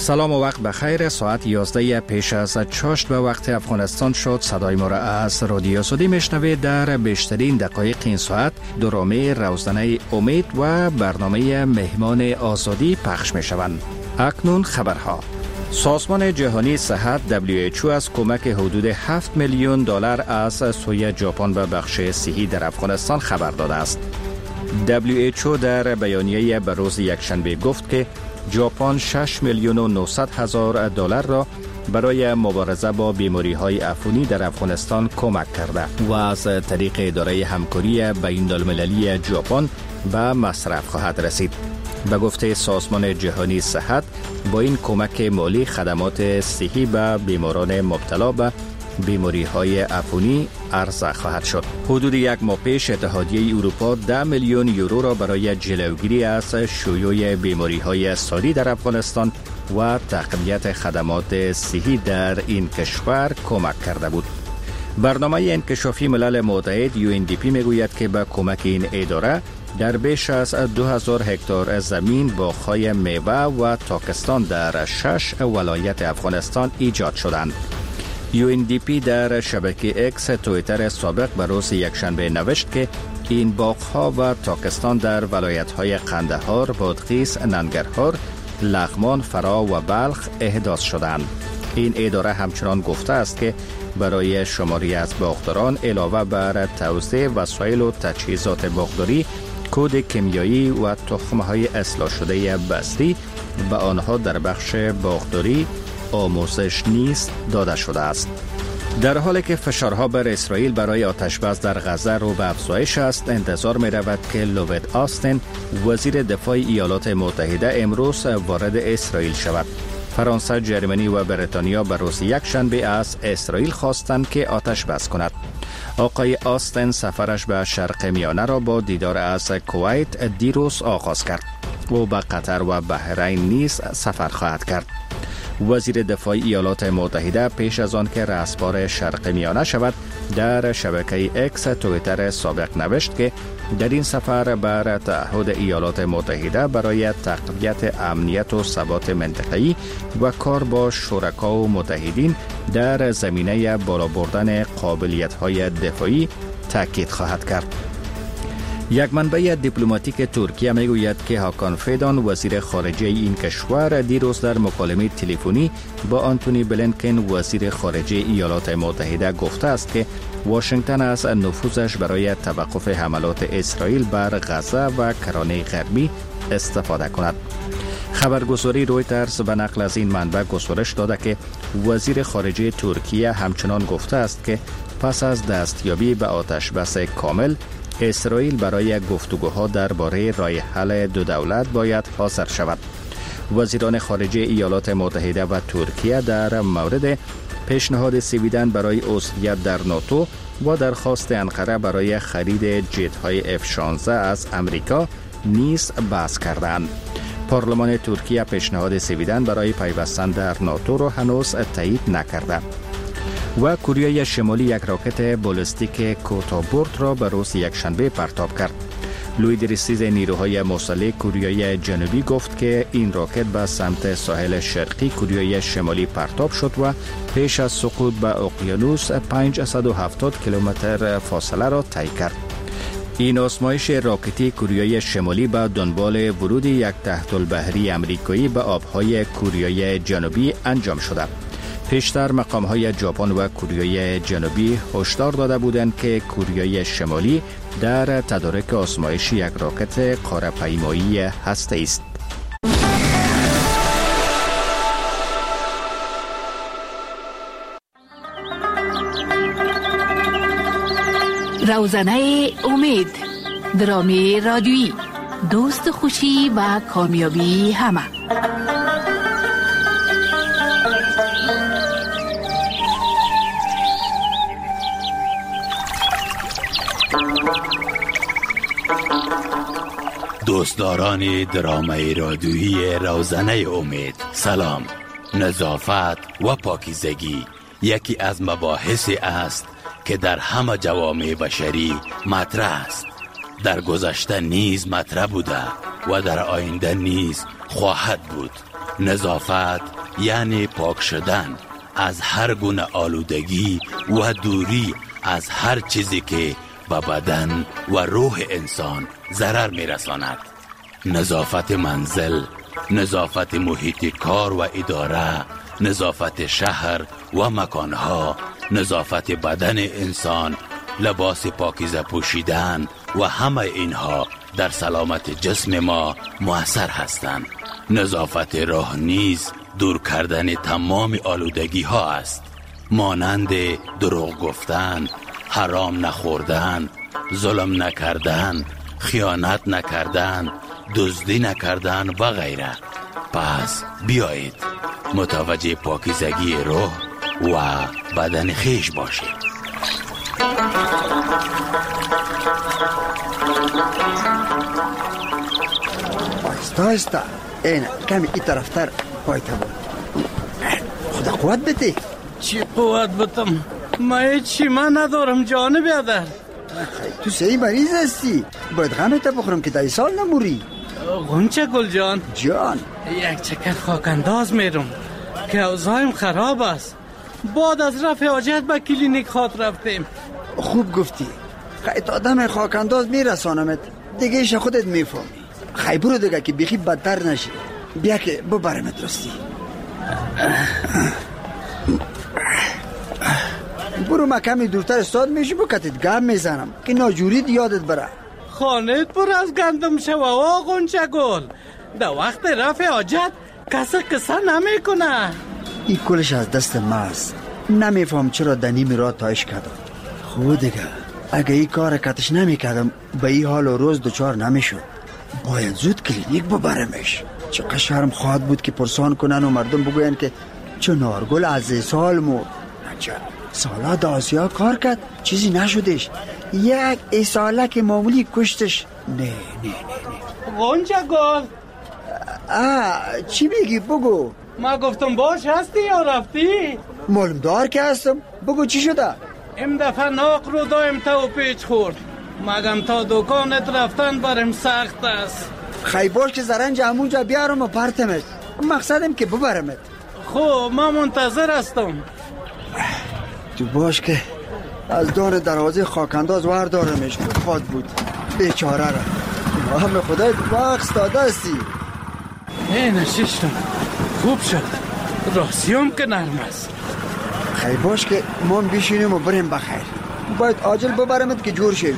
سلام و وقت بخیر. ساعت 11 پیش از چاشت به وقت افغانستان شد. صدای ما را از رادیو سعودی میشنوید. در بیشترین دقایق این ساعت درامه روزنه امید و برنامه مهمان آزادی پخش می شوند. اکنون خبرها. سازمان جهانی صحت WHO از کمک حدود 7 میلیون دلار از سوی ژاپن به بخش صحی در افغانستان خبر داده است. WHO در بیانیه به روز یکشنبه گفت که ژاپن 6 میلیون و 900 هزار دلار را برای مبارزه با بیماری‌های عفونی در افغانستان کمک کرده و از طریق اداره همکاری بین‌المللی ژاپن به مصرف خواهد رسید. به گفته سازمان جهانی صحت، با این کمک مالی خدمات صحی به بیماران مبتلا به بیماری‌های عفونی عرضه خواهد شد. حدود یک ماه پیش اتحادیه اروپا 10 میلیون یورو را برای جلوگیری از شیوع بیماری‌های ساری در افغانستان و تقویت خدمات صحی در این کشور کمک کرده بود. برنامه انکشافی ملل متحد UNDP میگوید که با کمک این اداره در بیش از 2000 هکتار زمین باغ‌های میوه و تاکستان در 6 ولایت افغانستان ایجاد شدند. UNDP در شبکه اکس توییتر سابق به روز یکشنبه نوشت که این باغ‌ها و تاکستان در ولایت‌های قندهار، بادغیس، ننگرهار، لغمان، فرا و بلخ احداث شدند. این اداره همچنان گفته است که برای شماری از باغداران علاوه بر توزیع وسایل و تجهیزات باغداری، کد کیمیایی و تخم‌های اصلاح شده بستری به آنها در بخش باغداری آموزش نیز داده شده است. در حالی که فشارها بر اسرائیل برای آتشبس در غزه رو به افزایش است، انتظار می رود که لوید آستین وزیر دفاع ایالات متحده امروز وارد اسرائیل شود. فرانسه، جرمنی و بریتانیا به روز یکشنبه از اسرائیل خواستند که آتش بس کند. آقای آستین سفرش به شرق میانه را با دیدار از کویت دیروز آغاز کرد. او به قطر و بحرین نیز سفر خواهد کرد. وزیر دفاع ایالات متحده پیش از آن که رهسپار شرق میانه شود در شبکه اکس توییتر سابق نوشت که در این سفر بر تعهد ایالات متحده برای تقویت امنیت و ثبات منطقه‌ای و کار با شرکا و متحدین در زمینه بالا بردن قابلیت‌های دفاعی تاکید خواهد کرد. یک منبع دیپلماتیک ترکیه میگوید که هاکان فیدان وزیر خارجه این کشور دیروز در مکالمه تلفنی با آنتونی بلینکن وزیر خارجه ایالات متحده گفته است که واشنگتن از نفوذش برای توقف حملات اسرائیل بر غزه و کرانه غربی استفاده کند. خبرگزاری رویترز به نقل از این منبع گزارش داده که وزیر خارجه ترکیه همچنان گفته است که پس از دستیابی به آتشبس کامل، اسرائیل برای گفتگوها درباره راه حل دو دولت باید حاضر شود. وزیران خارجه ایالات متحده و ترکیه در مورد پیشنهاد سویدن برای عضویت در ناتو و درخواست انقره برای خرید جت‌های F-16 از امریکا نیز بحث کردند. پارلمان ترکیه پیشنهاد سویدن برای پیوستن در ناتو را هنوز تایید نکرده. و کره شمالی یک راکت بالستیک کوتاه‌برد را به روز یکشنبه پرتاب کرد. لوید رسیز نیروهای مسلح کره جنوبی گفت که این راکت به سمت ساحل شرقی کره شمالی پرتاب شد و پیش از سقوط به اقیانوس 570 کیلومتر فاصله را طی کرد. این آزمایش راکتی کره شمالی به دنبال ورود یک تحت‌البحری آمریکایی به آبهای کره جنوبی انجام شده. پیشتر مقام‌های ژاپن و کره جنوبی هشدار داده بودند که کره شمالی در تدارک آزمایش یک راکت قاره‌پیمایی هسته‌ای است. روزنه امید، درامه رادیویی، دوست خوشی و کامیابی همه. دوستداران درامه رادیویی روزنه امید، سلام. نظافت و پاکیزگی یکی از مباحثی است که در همه جوامع بشری مطرح است. در گذشته نیز مطرح بوده و در آینده نیز خواهد بود. نظافت یعنی پاک شدن از هر گونه آلودگی و دوری از هر چیزی که به بدن و روح انسان ضرر میرساند. نظافت منزل، نظافت محیط کار و اداره، نظافت شهر و مکانها، نظافت بدن انسان، لباس پاکیزه پوشیدن و همه اینها در سلامت جسم ما مؤثر هستند. نظافت راه نیز دور کردن تمام آلودگی ها است، مانند دروغ گفتن، حرام نخوردن، ظلم نکردن، خیانت نکردن، دزدی نکردن و غیره. پس بیایید متوجه پاکیزگی روح و بدن خویش باشید. آهسته این کمی این طرفتر پایتا بود. خدا قوت بده. چی قوت بتم؟ من ندارم جان بیادر. تو صحیح مریض هستی، باید غمت بخورم که دای سال نموری. غنچه گل جان یک چکر خاکنداز میرم که اوضاعم خراب است. بعد از رفع حاجت به کلینیک خاط رفتیم. خوب گفتی. خیلی آدم خاکنداز میرسانمت دیگه ایش خودت میفهمی. خیلی برو دیگه که بیخی بدتر نشی. بیا که ببرمت راستی. برو ما کمی دورتر استاد میشی بکتت گم میزنم که ناجورید یادت بره. خانت پر از گندم شوه غنچه گل. در وقت رفع حاجت کسی قصه نمیکنه. این کلش از دست ما است. نمیفهم چرا دنیم را تایش کردم. خود دیگه اگه این کار کتش نمیکردم به این حال و روز دوچار نمیشد. باید زود کلینیک ببرمش. چقدر شرم خواهد بود که پرسان کنن و مردم بگوین که چنارگل از سال مرد. نچه سالا دا آسیا کار کرد چیزی نشدش. یک ایساله که معمولی کشتش. نه غنچه گل چی بگی بگو. ما گفتم باش هستی یا رفتی؟ معلوم دار که هستم. بگو چی شده؟ این دفعه ناق رو دایم تا و پیچ خورد. مگم تا دکانت رفتن برم سخت است. خیلی باش که زرنج همونجا بیارم و پرتمت. مقصدم که ببرمت. خب ما منتظر هستم. تو باش که از دار دروازه خاکنداز وردارمش. خواد بود بیچاره را. همه خدای وقت داده هستی. نششتم خوب شد. راستیم که نرم است. خیلی باش که ما بیشینیم و بریم بخیر. باید عاجل ببرمت که جور شوی.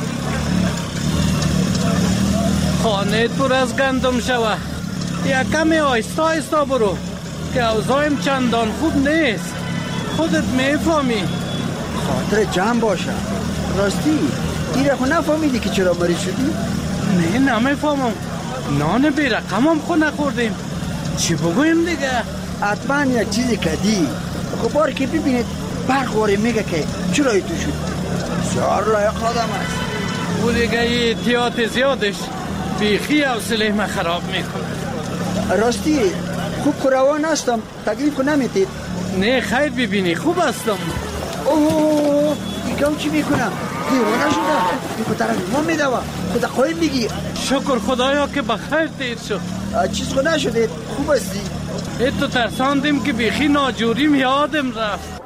خانه پر از گندم شوه. یک کمی آیستا برو که اوضاعم چندان خوب نیست. خودت میفهمی. خاطر جمع باشه. راستی ایره خو نفهمیدی که چرا مریض شدی؟ نه نمیفهمم. نان بی رقمم خو نخوردیم. چی بگویم دیگه؟ حتما یک چیزی کدی. خب بار که ببینید برخواره میگه که چرا تو شد. بسیار لایق آدم است. او دیگه احتیاط زیادش بیخی حوصله ما خراب میکنه. راستی خوب کروان هستم. تکلیف خو نمیتید؟ نه خیر ببینی خوب هستم. اوه دیگه چی میکنم؟ دیوانه شده. دیگه طرف ما میدوه. خدا خواهی میگی. شکر خدایا که بخیر تیر شد. چیز خو نشده. خوب هستی؟ تو ترساندیم که بیخی ناجوریم یادم رفت.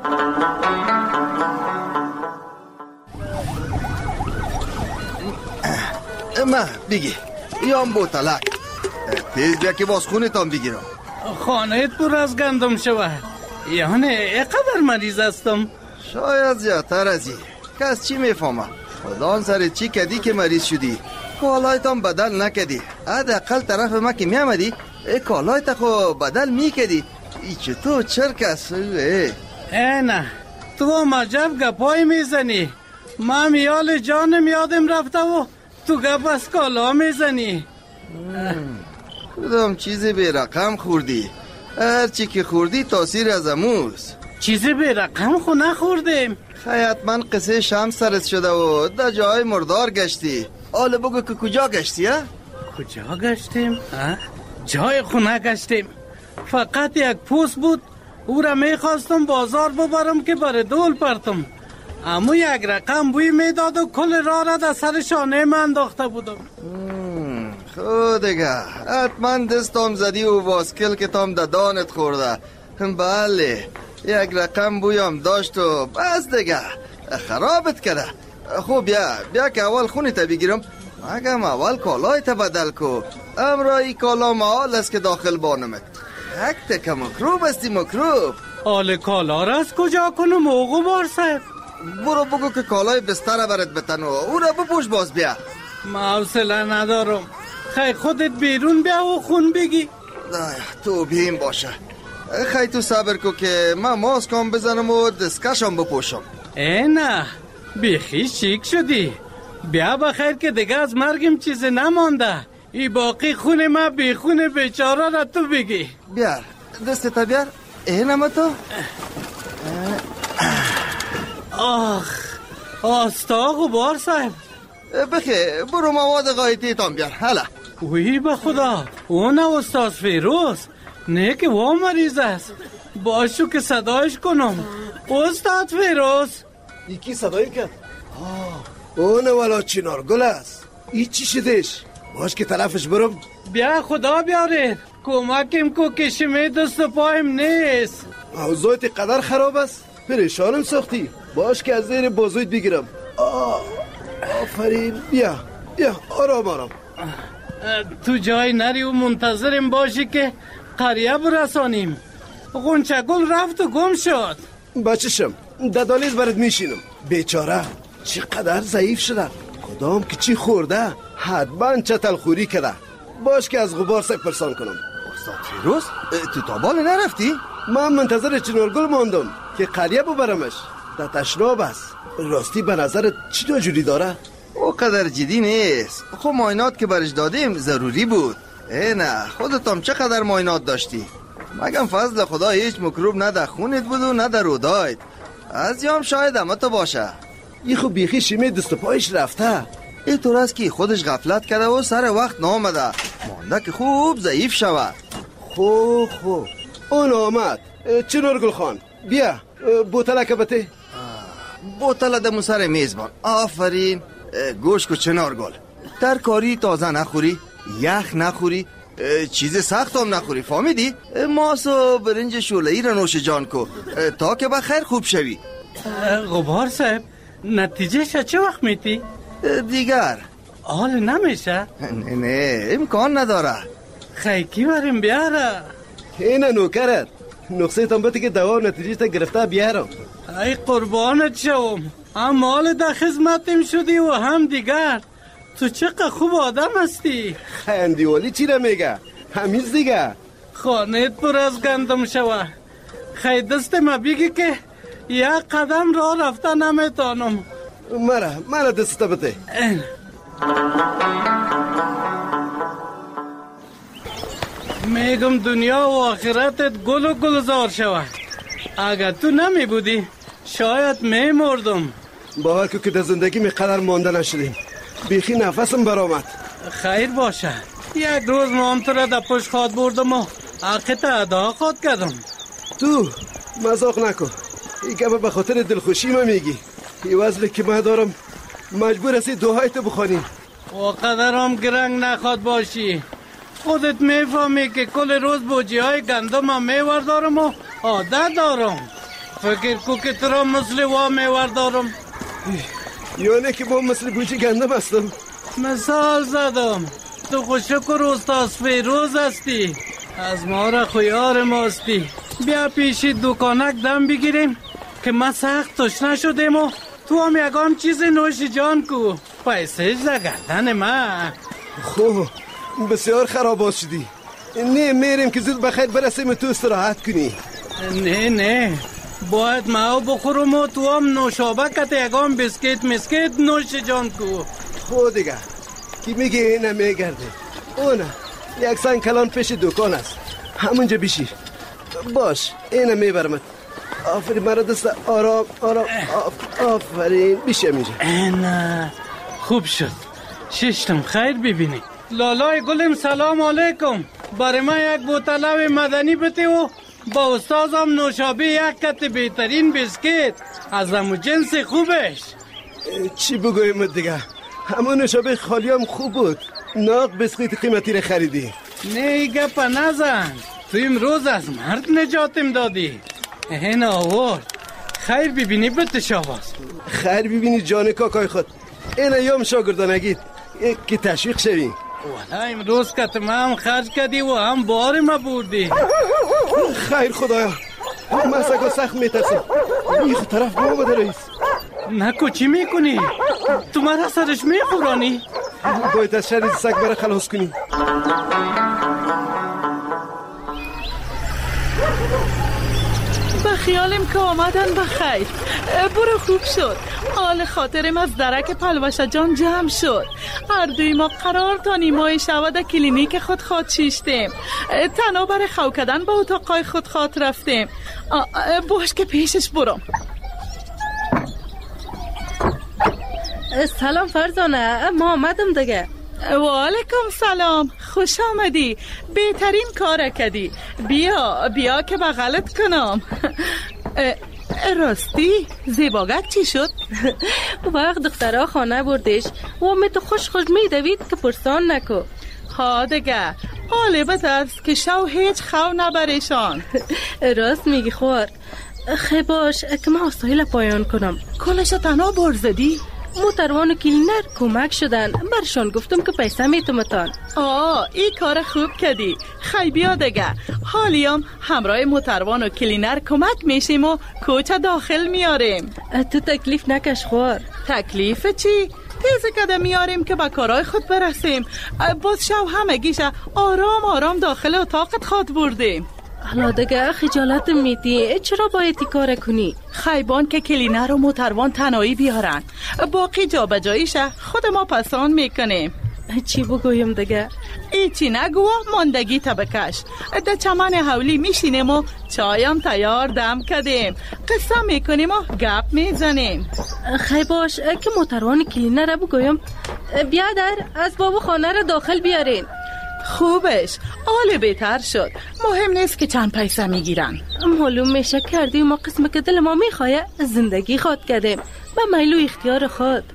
ما بگی یام بوتلک تیز بیا که باز خونتان بگیرم. خانهت پر از گندم شوه. یعنی اقدر مریض هستم؟ شاید زیادتر از این. کس چی میفهمه؟ خدا سر چی کدی که مریض شدی؟ کالایتان بدل نکدی. حداقل طرف ما که میامدی کالایت خو بدل میکدی. ای چطور چرک است؟ نه تو مجب گپای میزنی. ما میال جانم یادم رفته و تو گپ از کالا میزنی. کدام چیزی به رقم خوردی؟ هر چی که خوردی تاثیر از اموز. چیزی به رقم خو نخوردیم. خیلی من قصه شمس سرت شده و در جای مردار گشتی. حالا بگو که کجا گشتی ها؟ کجا گشتیم؟ جای خونه گشتیم. فقط یک پوست بود. او را میخواستم بازار ببرم که بر دول پرتم. اما یک رقم بوی میداد و کل راه را در سر شانه من انداخته بودم. خود دیگه حتما دستم زدی و واسکل که تام دانت خورده. بله یک رقم بویم داشت و بس دیگه خرابت کرده. خوب بیا که اول خونی تا بگیرم، مگم اول کالای تا بدل کو. امرایی کالا محال است که داخل بانمت. یک تکه مکروب استی مکروب. حال کالا را از کجا کنم غبار صاحب؟ برو بگو که کالای بستر برات بتن و او را بپوش باز بیا. ما حوصله ندارم. خیلی خودت بیرون بیا و خون بگی. تو بیم باشه. خیلی تو صبر کو که من ماسکم بزنم و دستکشم بپوشم. نه بیخی شیک شدی. بیا بخیر که دیگه از مرگم چیز نمانده. ای باقی خون ما بی خون بیچاره را تو بگی. بیار دستتا بیار. اینم تو. آستا غبار صاحب. بخیر برو مواد غایتی تام بیار. حالا وی به خدا اون استاد فیروز نه که وا مریض است. باشو که صدایش کنم. استاد فیروز. یکی صدایی کرد. اون والا چنارگل است. ای چی شدش؟ باش که طرفش برم. بیا خدا بیارید کمکم کو که شمی دست و پایم نیست. اوضاعت قدر خراب است. پریشانم ساختی. باش که از زیر بازویت بگیرم. آفرین. بیا آرام. تو جای نری و منتظرم باشی که قریه برسانیم. غنچگل رفت و گم شد. بچشم ددالیز برات میشینم. بیچاره چقدر ضعیف شده. کدام که چی خورده حتما چتل خوری کرده. باش که از غبار سک پرسان کنم. استاد فیروز تو تابال نرفتی؟ من منتظر چنارگل ماندم که قریه ببرمش. در تشناب است. راستی به نظرت چی جوری داره؟ او قدر جدی نیست. خب معاینات که برش دادیم ضروری بود. نه خودتم چقدر معاینات داشتی؟ مگم فضل خدا هیچ مکروب نه در خونت بود و نه در رودایت. از یام شاید همه تو باشه. ای خب بیخی شیمه دست پایش رفته. این طور است که خودش غفلت کرده و سر وقت نامده. مانده که خوب ضعیف شود. خوب اون آمد. چنارگل خان بیا بوتلک بته. بوتل دمو سر میزبان. آفرین. گوش کو چنارگل، ترکاری تازه نخوری، یخ نخوری، چیز سخت هم نخوری. فهمیدی؟ ماس و برنج شوله‌ای را نوش جان کو تا که بخیر خوب شوی. غبار صاحب نتیجه چه وقت میتی؟ دیگر حال نمیشه؟ نه امکان نداره. خیکی بریم بیاره. اینه نوکرت نقصه تام بده که دوا نتیجه تا گرفته بیارم. ای قربانت شوم. هم حال در خدمتم شدی و هم دیگر. تو چقدر خوب آدم هستی. خندیوالی چی را میگه؟ همیز دیگه خانهت پر از گندم شوه. خیلی دست ما بگی که یک قدم راه رفته نمیتانم. مرا دستا بده. میگم دنیا و آخرتت گل و گلزار شوه. اگر تو نمی بودی شاید میمردم. باور که در زندگی می قدر مانده نشدیم. بیخی نفسم برآمد. خیر باشه. یک روز ما هم تو را در پشت خواد بردم و حقیقت ادا خواد کردم. تو مزاق نکن. این گفت به خاطر دلخوشی ما میگی. این وزلی که من دارم مجبور هستی دوهایت بخوانی. و قدرم گرنگ نخواد باشی. خودت میفهمی که کل روز بوجی های گندم هم میور دارم و عادت دارم. فکر کو که تو را مثل وا میور دارم. یعنی که با مثل بوجی گندم هستم. مثال زدم. تو خوشکر استاد فیروز هستی. از ما را خویار ماستی. بیا پیشی دکانک دم بگیریم که ما سخت تشنه شدیم و تو هم یکم چیز نوش جان کو. پیسه زگردن من. خوب بسیار خرابات شدی. نه میریم که زود بخیر برسیم تو استراحت کنی. نه باید ما بخورم و تو هم نوشابه کت یکم بسکیت نوش جان کو. خود دیگه کی میگه اینه میگرده. اونه یک سنگ کلان پیش دکان است. همونجا بیشی. باش اینه میبرمت. آفرین مرا دست آرام. آفرین بیشه میشه. نه خوب شد. ششتم خیر ببینی. لالای گلم سلام علیکم. برای من یک بوتل مدنی بده و با استازم نوشابه یک کت بهترین بسکیت از همون جنس خوبش. چی بگویم دیگه؟ همون نوشابه خالی هم خوب بود. ناق بسکویت قیمتی رو خریدی؟ نه گپ نزن، تو امروز از مرد نجاتم دادی. این آورد خیر ببینی بتشاواز. خیر ببینی جان کاکای خود. این ایام شاگردانگید که تشویق شویم. والا امروز که تو هم خرج کردی و هم بار ما بردی. خیر خدایا، من سگا سخت میترسم. این خود طرف ما بده رئیس. نکو چی میکنی؟ تو مرا سرش میخورانی؟ باید از شر سگ برای خلاص کنی. به خیالم که آمدن بخیر. برو خوب شد. حال خاطرم از درک پلوشه جان جمع شد. هر دوی ما قرار تا نیمای شود کلینیک خود خواد شیشتیم. تنها برای خو کردن به اتاقای خود خواد رفتیم. باش که پیشش برم. سلام فرزانه، ما آمدم دیگه. و علیکم سلام، خوش آمدی. بهترین کار کردی. بیا که بغلت کنم. راستی زیباگک چی شد؟ وقت دخترها خانه بردش و می تو خوش می دوید که پرسان نکو. ها دیگه حاله بترس که شو هیچ خو نبرشان. راست میگی خوار. خیلی باش که من آسایل پایان کنم. کلش تنها برزدی؟ موتروان و کلینر کمک شدن. برشان گفتم که پیسه میتومتان. این کار خوب کردی. خیلی بیا دیگه. حالیم همراه موتروان و کلینر کمک میشیم و کوچه داخل میاریم. تو تکلیف نکش خوار. تکلیف چی؟ تیزه کده میاریم که با کارهای خود برسیم. باز شو همگیشه آرام آرام داخل اتاقت خواد بردیم. حالا دیگه خجالت میدی. چرا باید ای کار کنی؟ خیبان که کلینر و موتروان تنهایی بیارن. باقی جا بجاییشه خود ما پسان میکنیم. چی بگویم دیگه؟ ایچی نگو ماندگی تبکش. ده چمن حولی میشینیم و چایم تیار دم کدیم. قصه میکنیم و گپ میزنیم. خیلی باش که موتروان کلینر رو بگویم بیادر از بابا خانه رو داخل بیارین. خوبش حال بهتر شد. مهم نیست که چند پیسه میگیرن. معلوم میشه کردیم ما قسم که دل ما میخواه زندگی خود کردیم به میل و اختیار خود.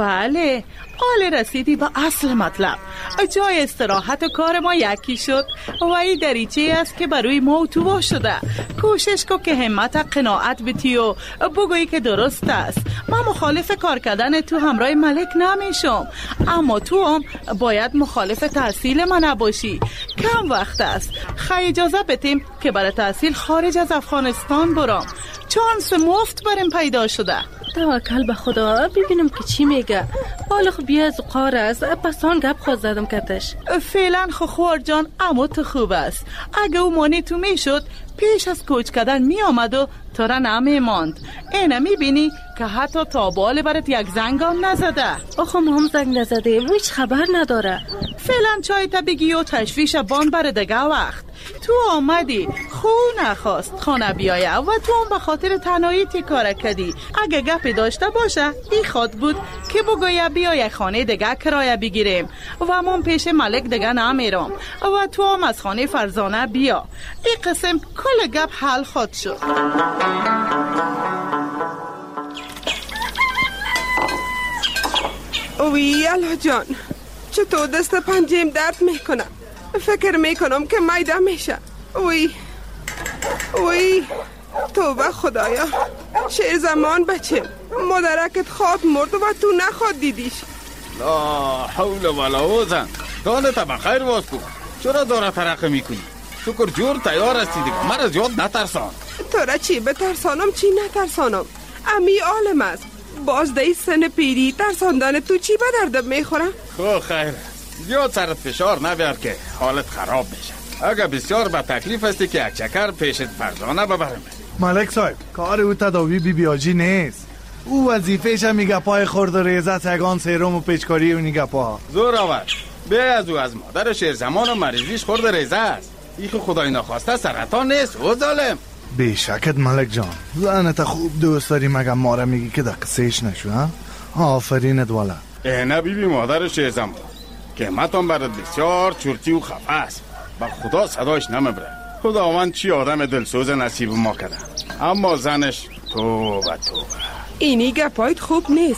بله حال رسیدی به اصل مطلب. جای استراحت و کار ما یکی شد و این دریچه است که بروی ما و تو شده. کوشش کن که همت قناعت بتی و بگویی که درست است. من مخالف کار کردن تو همراه ملک نمیشم، اما تو هم باید مخالف تحصیل من نباشی. کم وقت است. خیلی اجازه بتیم که برای تحصیل خارج از افغانستان برام. چانس مفت برم پیدا شده. توکل به خدا ببینم که چی میگه. حالا خب بیا از قار است پسان گپ خود زدم کتش. فعلا خوار جان اما تو خوب است. اگه او مانی تو میشد پیش از کوچ کردن می آمد و تو را نمی ماند. اینه می بینی که حتی تابال برات یک زنگ هم نزده. آخه ما هم زنگ نزده هیچ خبر نداره. فعلا چای تا بگی و تشویش بان بر دگه وقت. تو آمدی خو نخواست خانه بیایه و تو هم به خاطر تنهایی تی کار کردی. اگه گپی داشته باشه ای خواد بود که بگویه بیا یک خانه دگه کرایه بگیریم و من پیش ملک دگه نمیرم و تو هم از خانه فرزانه بیا. این قسم کل گپ حل خود شد. اوی الله جان، چطور دست پنجیم درد میکنم. فکر میکنم که میده میشه. اوی توبه خدایا. شیر زمان بچه مادرکت خواب مرد و تو نخواد دیدیش. لا حول ولا قوة. حالت بخیر باز کن. چرا داره ترقه میکنی؟ شکر جور تیار هستی دیگه. من از یاد نترسان. تو را چی بترسانم چی نترسانم؟ امی عالم است. باز دی سن پیری ترساندن تو چی به دردم میخورم؟ خب خیر، زیاد سرت فشار نبیار که حالت خراب میشه. اگه بسیار به تکلیف هستی که یک چکر پیشت فرزانه ببرم. ملک صاحب کار او تداوی بیاجی نیست. او وظیفه‌ش میگه پای خورد و ریزه سگان سیروم و پیچکاری و نیگه پا. زور آور. به از او از مادر شیر زمان و مریضیش خورد ریزه است. ایخو خدای نخواسته سرطان نیست او ظالم. بیشکت ملک جان، لعنت خوب دوست داری مگه ما را میگی که دقیقش نشو ها؟ آفرینت والا. نه بیبی مادر شیر زمان که همتان برات بسیار چورتی و خفه است. با خدا صدایش نمیبره. خداوند چی آدم دلسوز نصیب ما کرده، اما زنش توبه. اینی گپایت خوب نیست.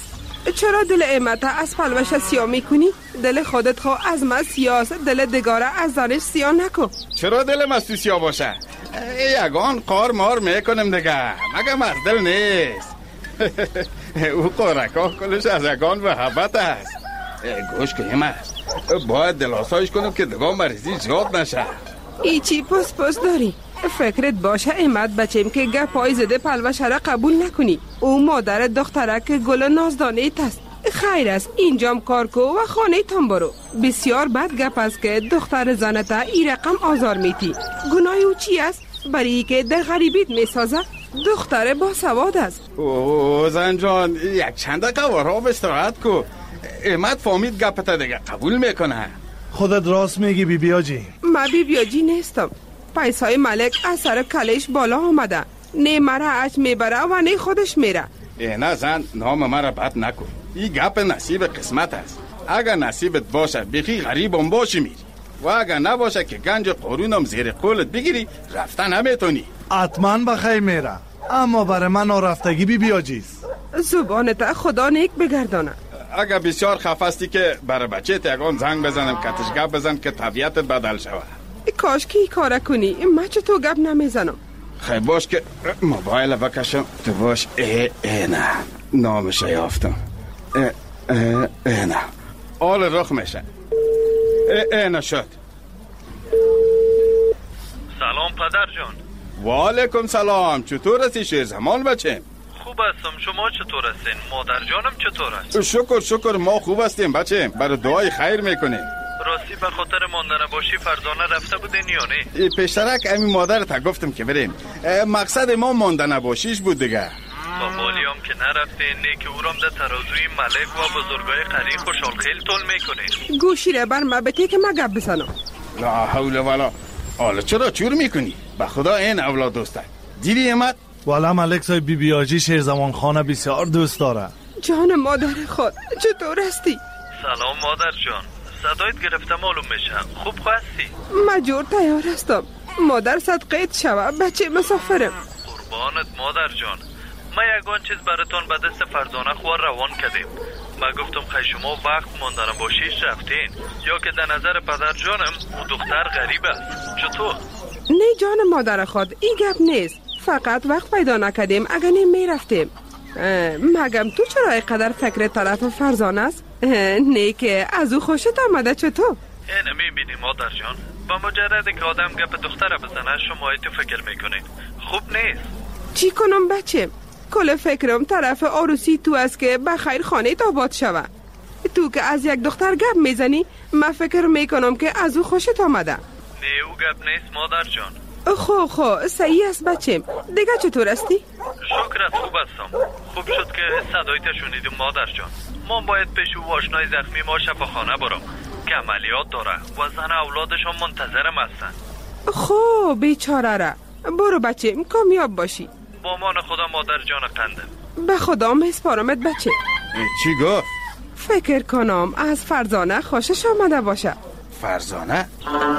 چرا دل امت از پلوش سیاه میکنی؟ دل خودت خو از من سیاه، دل دگاره از زنش سیاه نکن. چرا دل مستو سیاه باشه؟ یگان قار مار میکنم دیگه، مگه از دل نیست. او قارکا کلش از یگان محبت است. گوش کنیم است، باید دلاسایش کنم که دیگه مریضی زیاد نشه. ای چی پس داری؟ فکرت باشه امت بچیم که گپای زده پلوشه را قبول نکنی. او مادر دخترک گل نازدانه ایت است. خیر است اینجام کار کو و خانه تان برو. بسیار بد گپ است که دختر زنتا ای رقم آزار میتی. گناه او چی است؟ برای که در غریبیت میسازه. دختر با سواد است. او زن جان یک چند قوارها به استراحت کو. امت فامید گپتا دیگه قبول میکنه. خودت راست میگی بی بیاجی. من بی بیاجی نیستم. پیسای ملک از سر کلش بالا آمده. نه مرا اج میبره و نه خودش میره. نه زن نام مرا بد نکن. این گپ نصیب قسمت است. اگر نصیبت باشه بخی غریبم باشی میری و اگر نباشه که گنج قرونم زیر قولت بگیری رفتن نمیتونی. حتما بخیر میره، اما برای من آرفتگی بی بیاجیست. زبانت خدا نیک بگردانه. اگر بسیار خفستی که برای بچه یگان زنگ بزنم کتش گپ بزن که طبیعتت بدل شود. کاش که ای کاره کنی، من چه تو گپ نمیزنم. خیلی باش که موبایل بکشم تو باش. نه نامش یافتم. نه آل رخ میشه. نه شد. سلام پدر جان. و علیکم سلام. چطور هستی شیر زمان بچه؟ خوب هستم، شما چطور هستین؟ مادر جانم چطور است؟ شکر ما خوب هستیم بچه. برای دعای خیر میکنیم. راستی به خاطر ماندن باشی فرزانه رفته بودین یا نه؟ پیشترک امی مادرت گفتم که بریم. مقصد ما ماندن باشیش بود دیگه. با بالیام که نرفتین نه که او رام در ترازوی ملک و بزرگای قری خوشحال خیل طول میکنین. گوشی را بر من بته که من گپ بزنم. لا حول ولا. حالا چرا چور میکنی؟ به خدا این اولاد دوسته. دیدی امت؟ والا ملک صاحب بی بیاجی شیر زمان خانه بسیار دوست داره. جان مادر خود چطور هستی؟ سلام مادر جان. صدایت گرفته معلوم میشه. خوب هستی؟ مجور تیار هستم. مادر صدقیت شوه بچه مسافرم. قربانت مادر جان. ما یگان چیز براتون به دست فرزانه خوار روان کردیم. ما گفتم خیلی شما وقت ماندن باشیش رفتین یا که در نظر پدر جانم او دختر غریب است. چطور؟ نه جان مادر خود این گپ نیست. فقط وقت پیدا نکردیم اگر نمی رفتیم. مگم تو چرا اینقدر فکر طرف فرزانه است؟ نه که از او خوشت آمده چطور؟ اینه میبینی مادر جان، با مجرد که آدم گپ دختر بزنه شما تو فکر میکنین. خوب نیست. چی کنم بچه؟ کل فکرم طرف عروسی تو است که بخیر خانه آباد شوه. تو که از یک دختر گپ میزنی من فکر میکنم که از او خوشت آمده. نه او گپ نیست مادر جان. خو صحیح است بچم. دیگه چطور هستی؟ شکرت خوب هستم. خوب شد که صدایت شنیدیم مادر جان. ما باید پیش او آشنای زخمی ما شفاخانه برم که عملیات داره و زن اولادشان منتظرم هستن. خب بیچاره را. برو بچم کامیاب باشی. با مان خدا مادر جان قندم. به خدا میسپارمت بچه. چی گفت؟ فکر کنم از فرزانه خوشش آمده باشه. فرزانه؟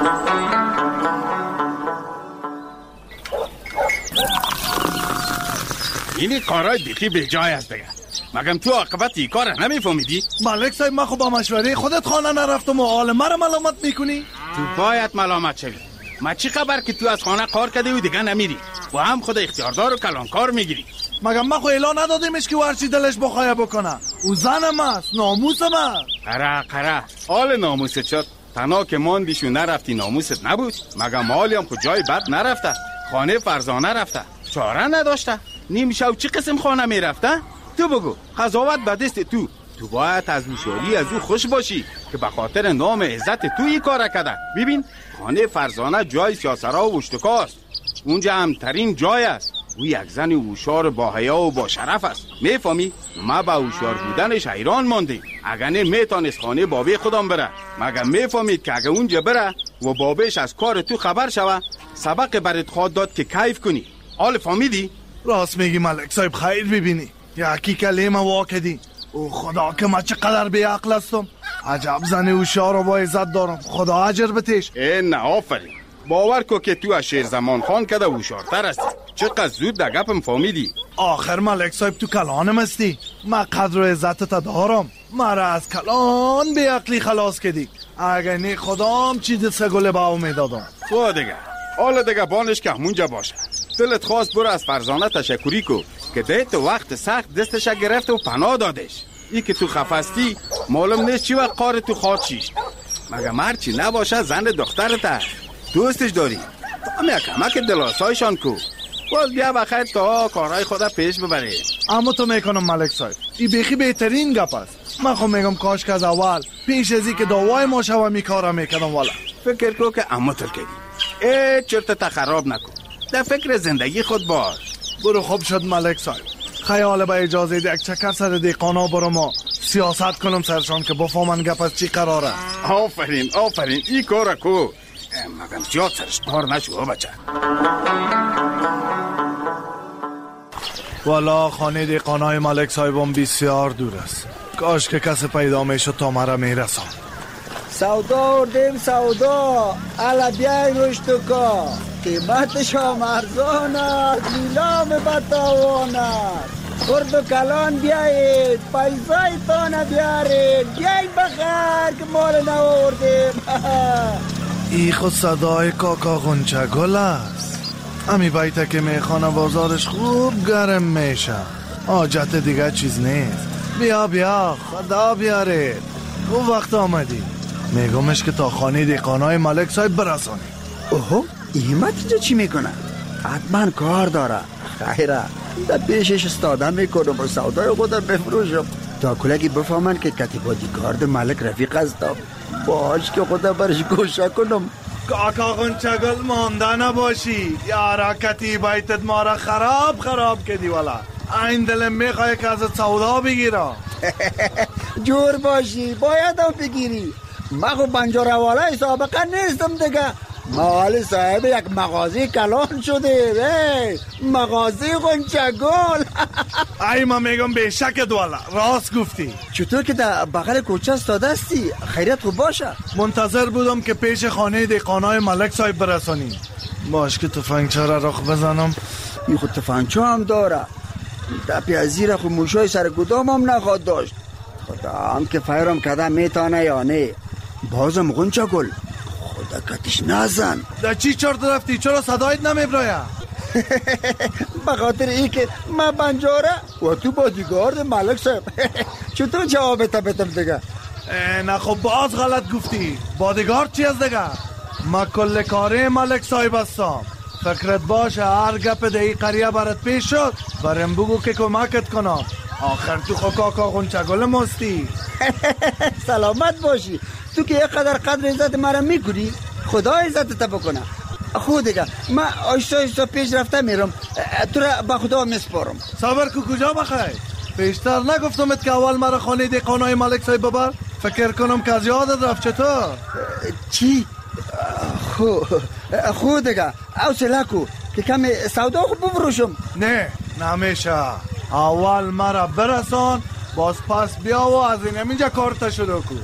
اینی کارای بیخی به جای است دیگه. مگم تو عاقبت این کار نمیفهمیدی؟ ملک صاحب من خب با مشوره خودت خانه نرفتم و حال مرا ملامت میکنی؟ تو باید ملامت شوی. ما چی خبر که تو از خانه کار کرده و دیگه نمیری و هم خود اختیاردار و کلانکار میگیری؟ مگم من خو اعلان ندادیمش که هرچی دلش بخواه بکنه. او زنم است، ناموسم است. قره حال ناموست شد. تنها که ماندیشو نرفتی ناموست نبود؟ مگم حالی هم خود جای بد نرفته. خانه فرزانه رفته، چاره نداشته. نیم شو چی قسم خانه میرفته؟ تو بگو قضاوت به دست تو. تو باید از هوشیاری از او خوش باشی که به خاطر نام عزت تو این کار کرده. ببین خانه فرزانه جای سیاسرا و اشتکاست. اونجا همترین جای است. او یک زن هوشیار با حیا و با شرف است. میفهمی؟ ما با هوشیار بودنش حیران ماندیم. اگر نه میتونست خانه بابی خودم بره. مگر میفهمید که اگر اونجا بره و بابیش از کار تو خبر شوه سبق برات خواهد داد که کیف کنی. حال فهمیدی؟ راست میگی ملک صاحب. خیر ببینی یکی کلمه واکدی. او خدا که من چقدر بی عقل هستم. عجب زن هوشیار و با عزت دارم. خدا اجر بتش. نه آفرین. باور کو که تو از شیر زمان خان کده هوشیارتر هستی. چقدر زود در گپم فهمیدی؟ آخر ملک صاحب تو کلانم هستی. من قدر و عزتت دارم. مرا از کلان به عقلی خلاص کردی. اگر نی خدام چیز سگل باو میدادم. تو دیگه حالا دیگه بانش که همونجا باشه. دلت خواست برو از فرزانه تشکری کو که دیت وقت سخت دستش گرفت و پناه دادش. ای که تو خفستی معلوم نیست چی وقت قار تو خواد شیشت. مگه مرچی نباشه زن دخترت دوستش داری. همه کمک دلاسایشان کو. باز بیا بخیر تا کارهای خدا پیش ببری. اما تو میکنم ملک صاحب ای بیخی بهترین گپ است. من خود میگم کاش که از اول پیش ازی که دعوای ما شوه می کارا میکنم. والا فکر کو که اما تر کردی. ای چرت خراب نکن. در فکر زندگی خود باش. برو خوب شد ملک صاحب. خیال با اجازه یک چکر سر دیقانا برو ما سیاست کنم سرشان که بفهمن گپ از چی قراره. آفرین ای کارا کو. مگم زیاد سرش بار نشو بچه. والا خانه دیقانای ملک صاحبم بسیار دور است. کاش که کسی پیدا میشد تا مرا میرسان. سودا اردیم سودا الا بیای گوشتوکا قیمتش هم ارزان است نیلام بتاوان است. خرد و کلان بیایید پیزای تانه بیارید بیای بخیر که مال نوردیم. ای خود صدای کاکا غنچه گل است. امی بیته که میخانه بازارش خوب گرم میشه. حاجت دیگه چیز نیست. بیا خدا بیارید. او وقت آمدی میگمش که تا خانه دیقانای ملک صاحب برسانی. اوهو ایمت اینجا چی میکنه؟ حتما کار داره. خیره در پیشش استادن میکنم و سودای خودم بفروشم تا کلگی بفهمن که کتیبادی گارد ملک رفیق هستم. باش که خودم برش گوشه کنم. کاکا غنچگل مانده نباشی. یارا کتیبایتت ما را خراب کردی. والا این دلم میخواه که ازت سودا بگیرم. جور باشی باید هم بگیری. من خب بنجارواله سابقه نیستم دیگه. مال صاحب یک مغازه کلان شده. مغازه غنچگل. ای من میگم به شکت والا راست گفتی. چطور که در بغل کوچه استاده استی؟ خیریت خوب باشه. منتظر بودم که پیش خانه دیقانای ملک صاحب برسانی. باش که تفنگچه را رخ بزنم. این خود تفنگچه هم داره. دپی از زیر خود موشای سر گدام هم نخواد داشت. خدا هم که فیرم کده میتانه یا نه. بازم غنچگل خدا کتش نزن. در چی چرت رفتی؟ چرا صدایت نمیبراید؟ بخاطر ای که من بنجاره و تو بادیگارد ملک صاحب. چطور جوابت بدم دیگه؟ نه خب باز غلط گفتی. بادیگارد چی از دیگه؟ من کل کاره ملک صاحب هستم. فکرت باشه هر گپ دهی قریه برات پیش شد برم بگو که کمکت کنم. آخر تو خود کاکا غنچگل مستی. سلامت باشی. تو که یک قدر عزت مرا میکنی خدا عزت تا بکنه. خود دیگه من آیستا پیش رفته میرم. تو را با خدا میسپارم. صبر کو کجا بخیر؟ پیشتر نگفتمت که اول مرا خانه دیقانای ملک صاحب ببر؟ فکر کنم که از یادت رفت. چطور؟ چی؟ خود دیگه حوصله کو که کمی سودا خوب بفروشم. نه نمیشه. اول مرا برسان باز پس بیا و از این همینجا کارتا شروع کو.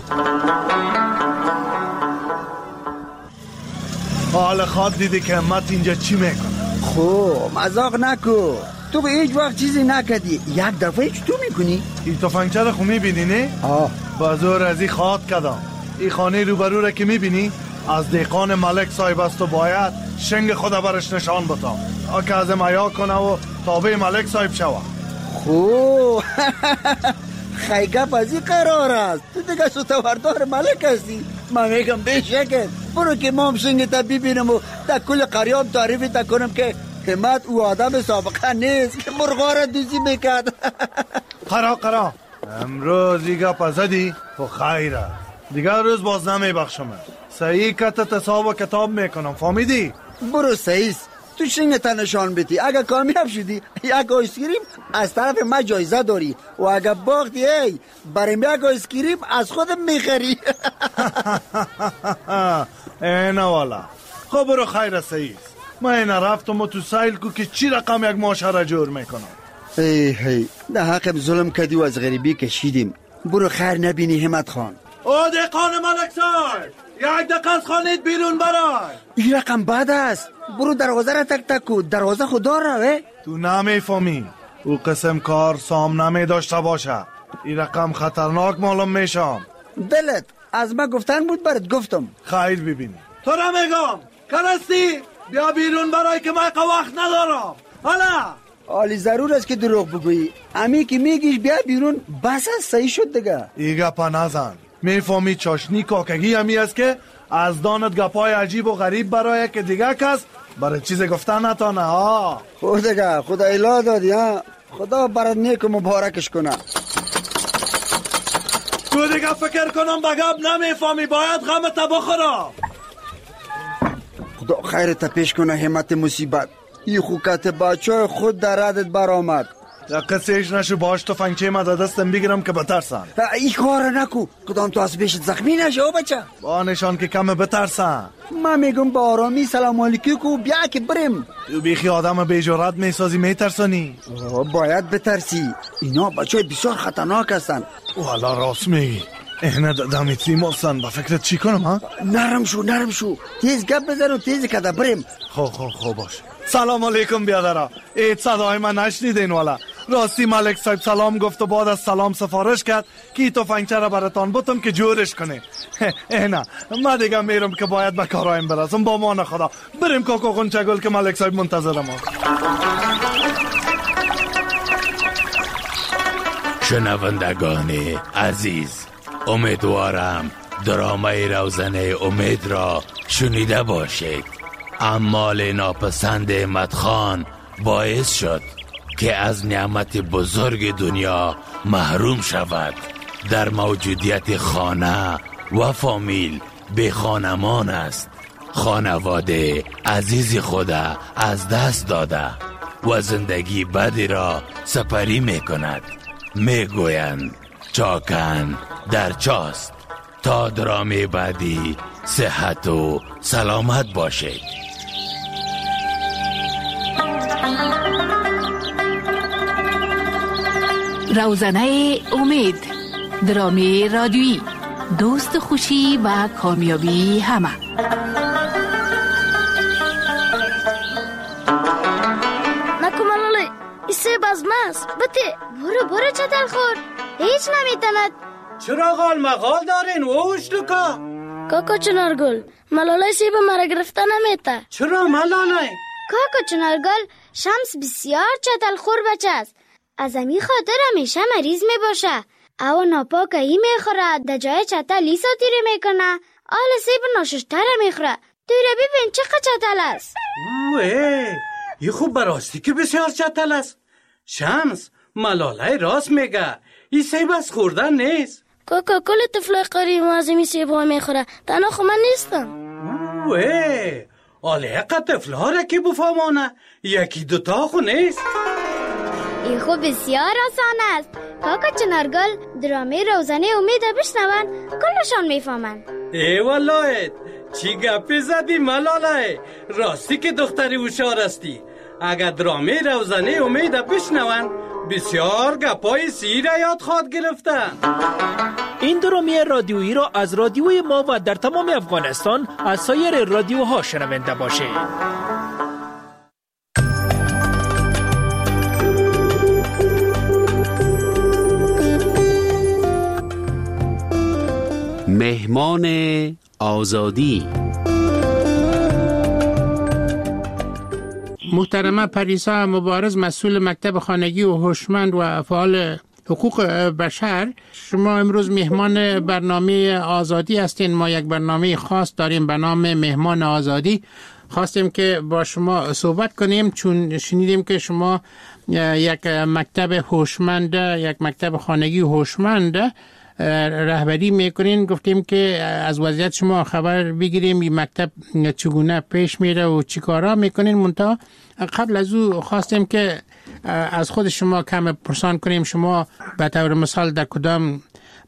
حال خواد دیدی که امت اینجا چی میکنه. خب مزاق نکو. تو به هیچ وقت چیزی نکدی. یک دفعه چطور میکنی؟ این تفنگچه رو خو میبینی نه؟ بازور از این خواد کدم. این خانه روبرو را که میبینی از دیقان ملک صاحب است و باید شنگ خدا برش نشان بتام که از میا کنه و تابع ملک صاحب شوه. خوب خیگپ از این قرار است. تو دیگه ستوردار ملک هستی. من میگم بشکت برو که ما هم شنگ تا ببینم و در کل قریام تعریفی تا کنم که همت او آدم سابقه نیست که مرغا دوزی میکرد. قرا امروز دیگه پزدی و خیره دیگه روز باز نمیبخشم. صحیح کتت حساب و کتاب میکنم. فهمیدی؟ برو صحیح. تو شنگتا نشان بدی. اگر کامیاب شدی یک آیسکریم از طرف من جایزه داری و اگر باختی بریم یک آیسکریم از خودم میخری. اینا والا. خب برو خیر صحیح. من اینا رفتم و تو سایل کو که چی رقم یک معاشره جور میکنم. ای در حق ظلم کردی و از غریبی کشیدیم. برو خیر نبینی همت خان. او دهقان ملک صاحب، یک دقیقه از خانه بیرون برای. این رقم بد است. برو دروازه را تک تک کو. دروازه خود داره. تو نمیفهمی او قسم کار سام نمی داشته باشه. این رقم خطرناک معلوم میشم. دلت از ما گفتن بود برات گفتم. خیر ببینی تو را میگم کرستی بیا بیرون برای که من وقت ندارم. حالی ضرور است که دروغ بگویی. امی که میگیش بیا بیرون بس است. صحیح شد دیگه. ای گپا نزن. میفهمی چاشنی کاکگی همی است که از دانت گپای عجیب و غریب برای که دیگه کس برای چیز گفتن نتانه. خود دیگه خدا اله دادی ها. خدا برات نیک و مبارکش کنه. تو دیگه فکر کنم بگب نمیفهمی. باید غمت بخورم. خدا خیرت پیش کنه. همت مصیبت ای خوکت بچه خود در ردت برآمد. قصهش نشو. باش تو فنچه ما دستم بگیرم که بترسن. ای کار نکو. کدام تو از بیشت زخمی نشو بچه. با نشان که کم بترسن. من میگم با آرامی سلام علیکم کو بیا که بریم. تو بیخی آدم بی جرأت میسازی میترسانی. باید بترسی. اینا بچه بسیار خطرناک هستن. والا راست میگی. اینه دمیتی مستن. با فکرت چی کنم ها؟ نرم شو. تیز گپ بزن و تیز کده بریم. خب باش. سلام علیکم بیادرا. ایت صدای من نشنیدین والا. راستی ملک صاحب سلام گفت و بعد از سلام سفارش کرد که تفنگچه را براتان بتم که جورش کنه. نه من دیگه میرم که باید به کارایم برسم. با مان خدا. بریم کاکو غنچگل که ملک صاحب منتظرم. شنوندگان عزیز، امیدوارم درامه روزنه امید را شنیده باشید. اعمال ناپسند مدخان باعث شد که از نعمت بزرگ دنیا محروم شود. در موجودیت خانه و فامیل به خانمان است. خانواده عزیز خود از دست داده و زندگی بدی را سپری می کند. می گویند چاکن در چاست. تا درامه بعدی صحت و سلامت باشید. روزنه امید، درامه رادیویی، دوست خوشی و کامیابی همه. نکو ملاله ایسه بازماست. بته برو چتل خور. هیچ نمیتند. چرا غال مغال دارین ووش لکا؟ کاکا چنارگل ملاله سیب مرا گرفته نمیته. چرا ملاله؟ کاکا چنارگل شمس بسیار چتل خور بچه است. از امی خاطر همیشه مریض می باشه. او ناپاک ای می خوره. در جای چتل ای ساتیره می کنه. آل سیب ناششتر می خوره. دوره ببین چقدر چتل است. ای خوب براستی که بسیار چتل است. شمس ملاله راست میگه. ای سیب از خوردن نیست. کاکا کل طفل قریب از امی سیب ها می خوره. تنها خو من نیستم. آله اقا طفل ها را که بفهمانه. یکی دوتا خو نیست. این خوب بسیار آسان است. کاکا چنارگل درامه روزنه امید بشنون کلشان میفهمن. ای والله چی گپی زدی ملاله. راستی که دختری هوشیار استی. اگر درامه روزنه امید بشنون بسیار گپای سیر یاد خواهد گرفتن. این درامه رادیویی را از رادیوی ما و در تمام افغانستان از سایر رادیوها شنونده باشید. مهمان آزادی. محترمه پریسا مبارز، مسئول مکتب خانگی و هوشمند و فعال حقوق بشر، شما امروز مهمان برنامه آزادی هستین. ما یک برنامه خاص داریم به نام مهمان آزادی. خواستیم که با شما صحبت کنیم چون شنیدیم که شما یک مکتب هوشمند، یک مکتب خانگی هوشمند رهبری میکنین. گفتیم که از وضعیت شما خبر بگیریم این مکتب چگونه پیش میره و چی کارا میکنین. منتها قبل از او خواستیم که از خود شما کم پرسان کنیم شما به طور مثال در کدام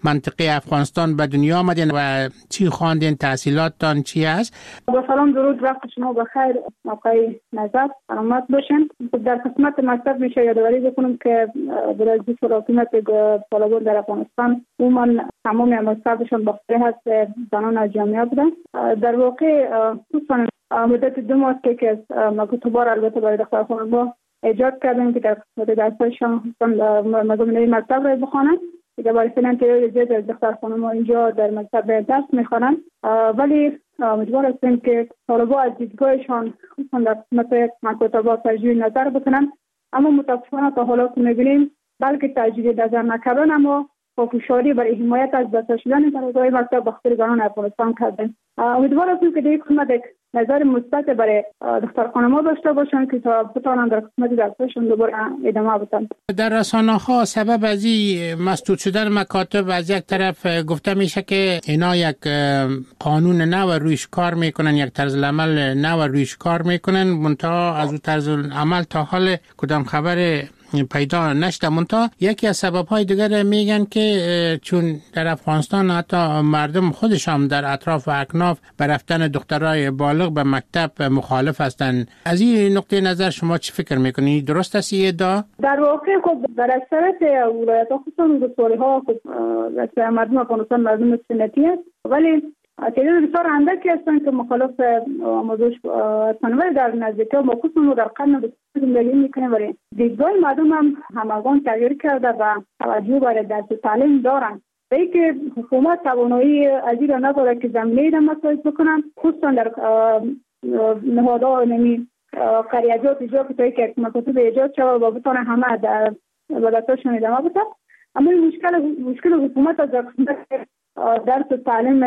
منطقه افغانستان به دنیا آمدین و چی خواندین، تحصیلاتتان چی است؟ با سلام درود، وقت شما بخیر، موقع نظر سلامت باشین. در قسمت مکتب میشه یادآوری بکنم که برای حکومت طالبان در افغانستان عموما تمام مکتبشون باخته هست زنان جامعه بودن. در واقع خصوصا مدت 2 ماه که مکتوبار البته برای دخترخانه ما ایجاد کردیم که در قسمت درسایشان مضامین مکتب را بخوانند. دیگه برای فعلا تعداد زیاد از دخترخانه ما اینجا در مکتب درس میخوانند، ولی مجبور هستیم که طالبا از دیدگاهشان خصوصا در قسمت مکتوبات تجدید نظر بکنند. اما متاسفانه تا حالا که میبینیم بلکه تجدید نظر نکردن، اما پافشاری برای حمایت از بسته شدن طلبه‌های مکتب بخاطر زنان افغانستان کردیم. امیدوار هستیم که در قسمت نظر مثبت برای دخترخانه ما داشته باشند که تا بتوانند در قسمت درسشون دوباره ادامه بدن. در رسانه‌ها سبب از این مسدود شدن مکاتب از یک طرف گفته میشه که اینا یک قانون نو رویش کار میکنن، یک طرز عمل نو رویش کار میکنن، منتها از اون طرز عمل تا حال کدام خبر پیدا نشده. منتها یکی از سبب‌های دیگر میگن که چون در افغانستان حتی مردم خودشان در اطراف و اکناف به رفتن دخترای بالغ به مکتب مخالف هستند. از این نقطه نظر شما چی فکر میکنید؟ درست است این ادعا؟ در واقع خب در اکثریت ولایت‌ها خصوصا روستاری‌ها خب مردم افغانستان مردم سنتی است، ولی تعداد بسیار اندکی هستند که مخالف موضوع هستند، ولی در نزدیکی ما خصوصا در قرن زندگی میکنیم، ولی دیدگاه مردم هم همگان تغییر کرده و توجه برای درس و تعلیم دارند. و اینکه حکومت توانایی از این را نداره که زمینه را مساعد بکنن، خصوصا در نهادها نمی قریجات ایجاد که یک مکاتب ایجاد شود و بتونه همه در ولایتشون ادامه بده. اما این مشکل حکومت از درس و تعلیم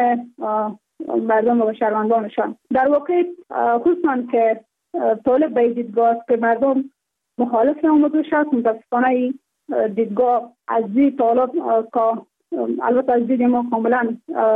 مردم و شهروندانشان در واقع خصوصا که طالب به دیدگاه است که مردم مخالف آمده شد. متاسفانه دیدگاه از دید طالب که البته از دید ما کاملا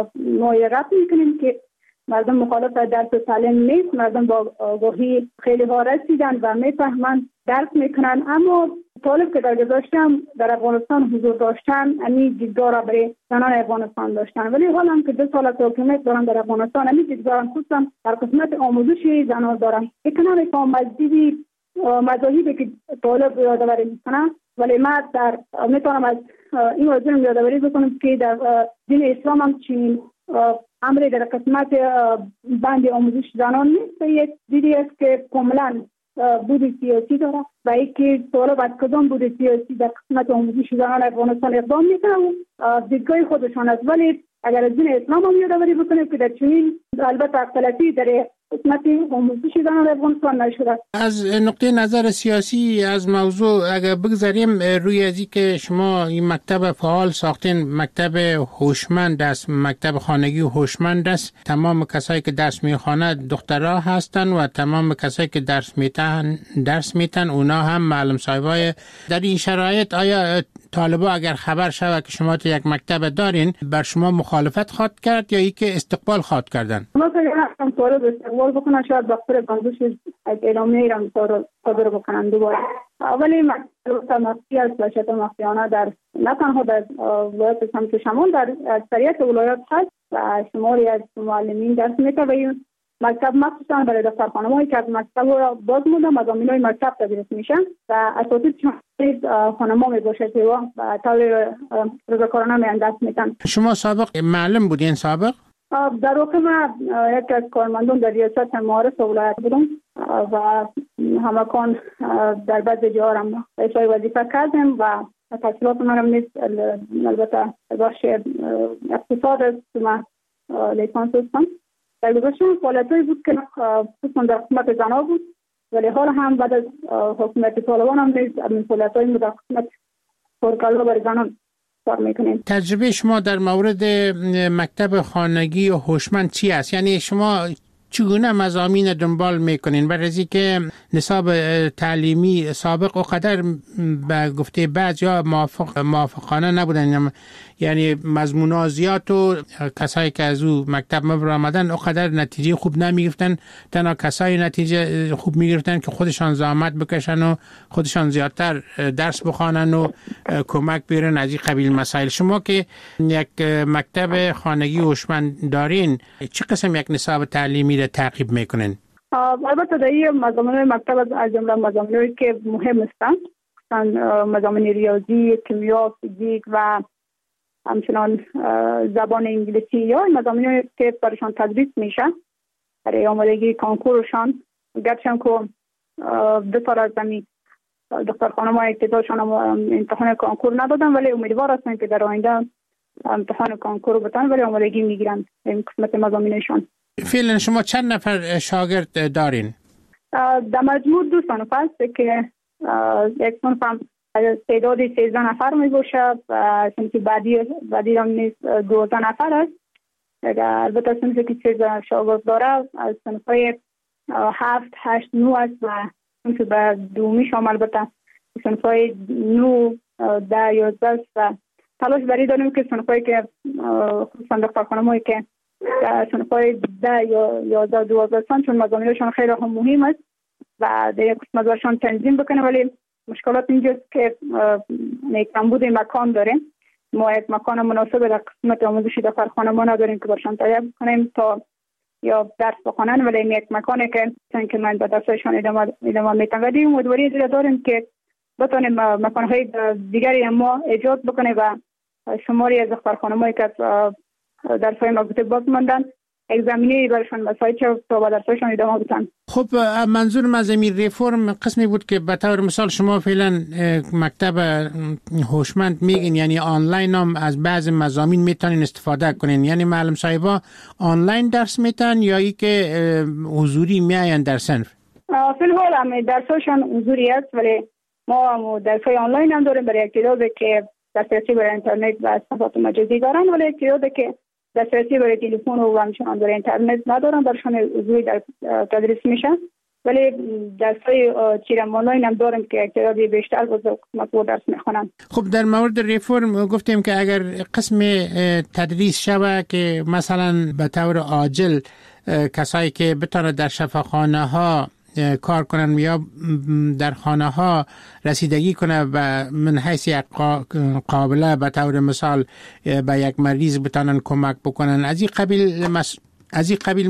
رد میکنیم که مردم مخالف درس و تعلیم نیست. مردم با آگاهی خیلی ها رسیدن و میفهمند، درس میکنن، اما طالب که در گذشته هم در افغانستان حضور داشتن همین دیدگاه را برای زنان افغانستان داشتن، ولی حالا هم که 2 سال حکومت دارن در افغانستان همین دیدگاه خصوصا در قسمت آموزش زنان دارن. اکنون که مزدی مذاهبی که طالب یادآوری میکنن، ولی ما میتونم از این موضوع یادآوری بکنم که در دین اسلام هم چنین امری در قسمت بند آموزش زنان نیست. یک دیدی است که کاملا بود سیاسی داره و اینکه طالب از کدام بود سیاسی در قسمت آموزش زنان افغانستان اقدام میکنه و دیدگاه خودشان است. ولی اگر از دین اسلام هم یادآوری بکنیم که در چنین البته اختلافی در قسمت آموزش زنان افغانستان نشده. از نقطه نظر سیاسی از موضوع اگر بگذاریم روی ازی که شما این مکتب فعال ساختین، مکتب هوشمند است، مکتب خانگی هوشمند است، تمام کسایی که درس میخوانند دخترها هستند و تمام کسایی که درس میتن اونا هم معلم صاحبای. در این شرایط آیا طالبا اگر خبر شود که شما تو یک مکتب دارین بر شما مخالفت خواهد کرد یا ای که استقبال خواهد کردن؟ مثلا طالب استقبال بکنن، شاید بخاطر بندش اعلامیه ایران صادر بکنن دوباره، ولی مکتب مخفی است و شبه مخفیانه در نه تنها در ولایت سمت شمال در اکثریت ولایات هست و شماری از معلمین درس میده و این مکتب مخصوصا برای دخترخانه‌هایی که از مکتب را باز مونده مضامین‌های مکتب تدریس میشن و اساتید خانم‌ها میباشد و طور رضاکارانه میان درس میدن. شما سابق معلم بودین سابق؟ در واقع من یک از کارمندان در ریاست معارف ولایت بودم و همکان در بعض جاها هم اجرای وظیفه کردم و تحصیلات منم نیست البته بخش اقتصاد است که من لیسانس هستم. در گذشته فعالیت‌هایی بود که خصوصا در قسمت زنها بود، ولی حال هم بعد از حکومت طالبان هم نیز این فعالیت‌های در قسمت پرکالا برای زنان کار میکنیم. تجربه شما در مورد مکتب خانگی و هوشمند چی است؟ یعنی شما چگونه مضامین دنبال میکنین؟ برای از که نصاب تعلیمی سابق اقدر به گفته بعض یا موافقانه نبودن، یعنی مضمون زیاد و کسایی که از او مکتب مبر آمدن اقدر نتیجه خوب نمیگرفتن. تنها کسایی نتیجه خوب میگرفتن که خودشان زحمت بکشن و خودشان زیادتر درس بخوانن و کمک بیارن از این قبیل مسائل. شما که یک مکتب خانگی هوشمند دارین، چه قسم یک نصاب تعلیمی را تعقیب میکنین؟ البته در این مضامین مکتب از جمله مضامینی که مهم هستند، مضامین ریاضی، کیمیا، فیزیک و همچنان زبان انگلیسی یا مضامینی که برایشان تدریس میشه برای آمادگی کنکورشان. گرچه که دو سال از زمین دختر خانم های ابتدایشان امتحان کنکور ندادن، ولی امیدوار هستن که در آینده امتحان کنکور بتن ولی آمادگی میگیرن این قسمت مضامینشان. فعلا شما چند نفر شاگرد دارین؟ در مجموع 2 صنف است که یک صنف هم تعداد 13 نفر می باشه و صنف بعدی هم نیز 12 نفر است. البته صنفی که 13 شاگرد داره از صنف های 7 8 9 است و صنف به دومی شامل البته صنف های 9 10 11 است و تلاش بری داریم که صنف هایی که خصوصا دختر خانم هایی که صنف های 10 یا 11 12 سن چون مضامینشان خیلی هم مهم است و در یک قسمت برشان تنظیم بکنه، ولی مشکلات اینجاست که کمبود مکان داریم. ما یک مکان مناسب در قسمت آموزشی دختر خانمان نداریم که برشان تهیه کنیم تا یا درس بخونن، ولی این یک مکانی که من به درسشان ادامه میتم و دیگه امیدواری داریم که بتونیم مکانهای دیگری ما ایجاد بکنیم و شماری از دختر خانمایی که درس‌های مربوطه باز ماندن یک زمینه برایشان مساعد شد تا با درسشان ادامه بدن. خب منظور از این ریفرم قسمی بود که به طور مثال شما فعلا مکتب هوشمند میگین، یعنی آنلاین هم از بعض مضامین میتونین استفاده کنین، یعنی معلم صاحبا آنلاین درس میتن یا ای که حضوری میاین در صنف؟ فی الحال هم درسشان حضوری است، ولی ما هم درس‌های آنلاین هم داریم برای تعدادی که دسترسی برای اینترنت و صفحات مجازی دارن، ولی تعدادی که دسترسی برای تلفن و همچنان برای اینترنت ندارن برشان حضوری در تدریس میشن، ولی درس‌های چیرم آنلاین هم داریم که تعدادی بیشتر با درس میخونن. خب در مورد ریفرم گفتیم که اگر قسم تدریس شوه که مثلا به طور عاجل کسایی که بتونه در شفاخانه ها کار کنن یا در خانه ها رسیدگی کنه و من حیث یک قابله به طور مثال به یک مریض بتانن کمک بکنن، از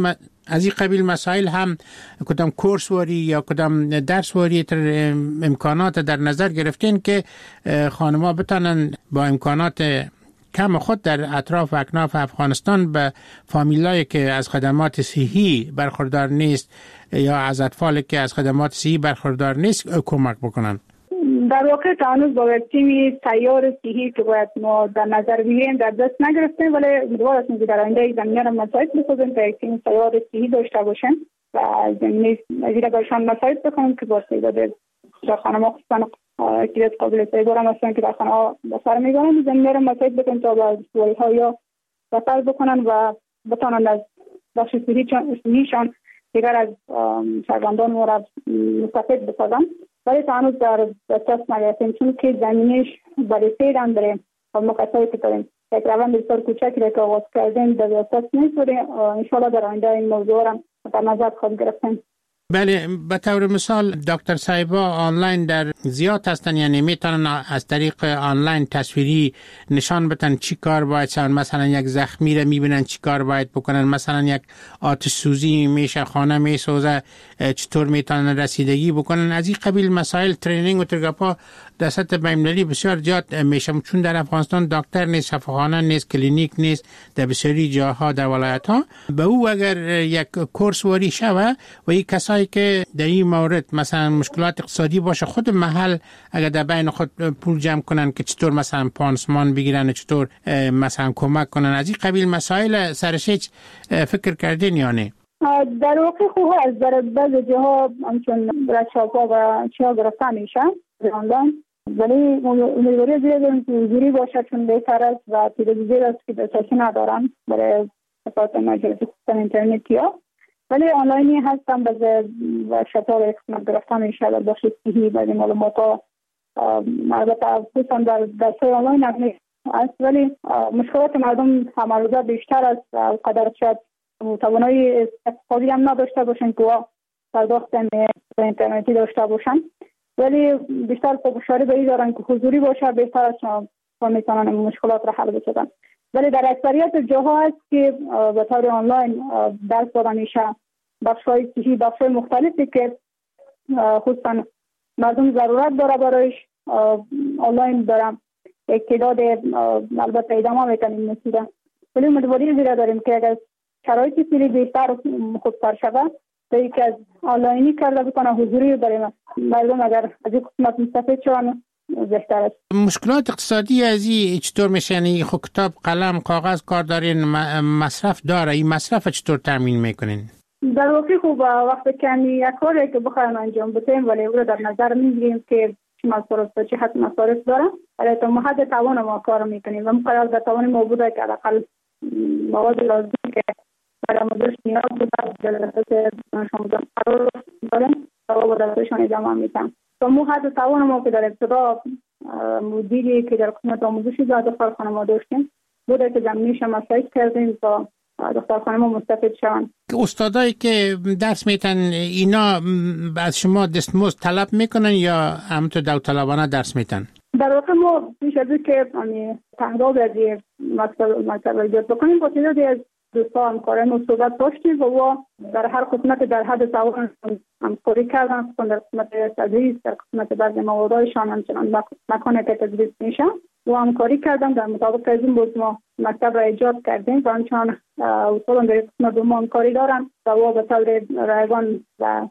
این قبیل مسائل هم کدام کورس واری یا کدام درس واری امکانات در نظر گرفتین که خانم‌ها بتانن با امکانات کم خود در اطراف و اکناف افغانستان به فامیلایی که از خدمات صحی برخوردار نیست یا از اطفالی که از خدمات صحی برخوردار نیست کمک بکنن؟ در واقع تا هنوز با تیمی سیار صحی که باید ما در نظر بگیریم در دست نگرفتیم، ولی امیدوار هستیم که در آینده زمینه را مساعد بسازیم تا یک تیم سیار صحی داشته باشیم و زمینه مزید برشان مساعد بکنیم که با تعداد در خانه‌ها خصوصا اکتیویت قابل سیبار هم هستن که در خانه‌ها بسر میگانن زمینه را مساعد بکنیم تا با سوالی‌ها یا بسر بکنن و بتانند از بخش صحیشان دیگر از شهروندان ما را مستفید بسازن، ولی تا هنوز در دست نگرفتیم چون که زمینش بررسی هم داریم و مقایسه‌ای که داریم. یک روند بسیار کوچکی را که آغاز کردیم در دست نیست، ولی انشاءالله در آینده این موضوع را در نظر خواهیم گرفتیم. بله، به طور مثال دکتر صاحبا آنلاین در زیاد هستن، یعنی میتونن از طریق آنلاین تصویری نشان بدن چی کار باید سن، مثلا یک زخمی رو میبینن چی کار باید بکنن، مثلا یک آتش سوزی میشه خانه میسوزه چطور میتونن رسیدگی بکنن. از این قبیل مسائل ترینینگ و ترگاپا در سطح بین‌المللی بسیار زیاد میشه، چون در افغانستان دکتر نیست، شفاخانه نیست، کلینیک نیست در بسیاری جاها در ولایت ها. به او اگر یک کورس واری شوه و یک کسایی که در این مورد مثلا مشکلات اقتصادی باشه خود محل اگر در بین خود پول جمع کنن که چطور مثلا پانسمان بگیرن، چطور مثلا کمک کنن، از این قبیل مسائل سرش هیچ فکر کردین یا نه؟ در واقع خوب از در بعض جاها همچون رشاقا و چیا گرفته میشه آنلاین، ولی امیدواری زیاد حضوری باشه چون بهتر است و تلویزیون است که دسترسی ندارن برای صفحات مجازی خصوصا اینترنتی ها، ولی آنلاینی هستم و شطور قسمت گرفتن میشه در بخش صحی و معلومات ها. البته خصوصا در درسای آنلاین است، ولی مشکلات مردم همروزه بیشتر است و قدر شاید توانایی اقتصادی هم نداشته باشن که پرداخت اینترنتی داشته باشن، ولی بیشتر پافشاری به این دارن که حضوری باشه بهتر است و میتونن مشکلات را حل بکنن. ولی در اکثریت جاها است که به طور آنلاین درس داده میشه، بخش‌های صحی، بخش‌های مختلفی که خصوصا مردم ضرورت داره برایش آنلاین دارم یک تعداد البته ادامه میکنیم نسیده، ولی امیدواری زیرا داریم که اگر شرایط سیری بیشتر خوبتر شود به یک از آنلاینی کرده بکنه حضوری برای مردم اگر از این قسمت مستفید شوند بهتر است. مشکلات اقتصادی از این چطور میشه؟ یعنی خب کتاب، قلم، کاغذ کار دارین، مصرف داره، این مصرف چطور تامین میکنین؟ در واقع خب وقتی که یک کاری که بخوایم انجام بدیم ولی او رو در نظر میگیریم که چه مصارف چه حد مصارف داره، ولی تا حد توان ما کار میکنیم و مقدار در توان ما بوده که حداقل مواد لازم که برای آموزش نیاز بوده جلسات شما قرار داریم و درسشون ادامه میدم. تا حد توان ما که در ابتدا مدیری که در قسمت آموزشی در دخترخانه ما داشتیم بوده که جمعیش مساعد کردیم تا دخترخانه ما مستفید شوند. استادایی که درس میتن اینا از شما دستمزد طلب میکنن یا همونطور داوطلبانه درس میتن؟ در واقع ما پیش از این که تحقیق از مکتب ایجاد بکنیم با تعدادی از دوستان همکاران صحبت داشتیم و در هر قسمت در حد توان همکاری کردن، در قسمت تدریس، در قسمت بعضی موادهایشان همچنان مکانی که تدریس میشن و همکاری کردن. در مطابق از این بود ما مکتب را ایجاد کردیم و همچنان اصولا در قسمت ما همکاری دارن و به طور رایگان و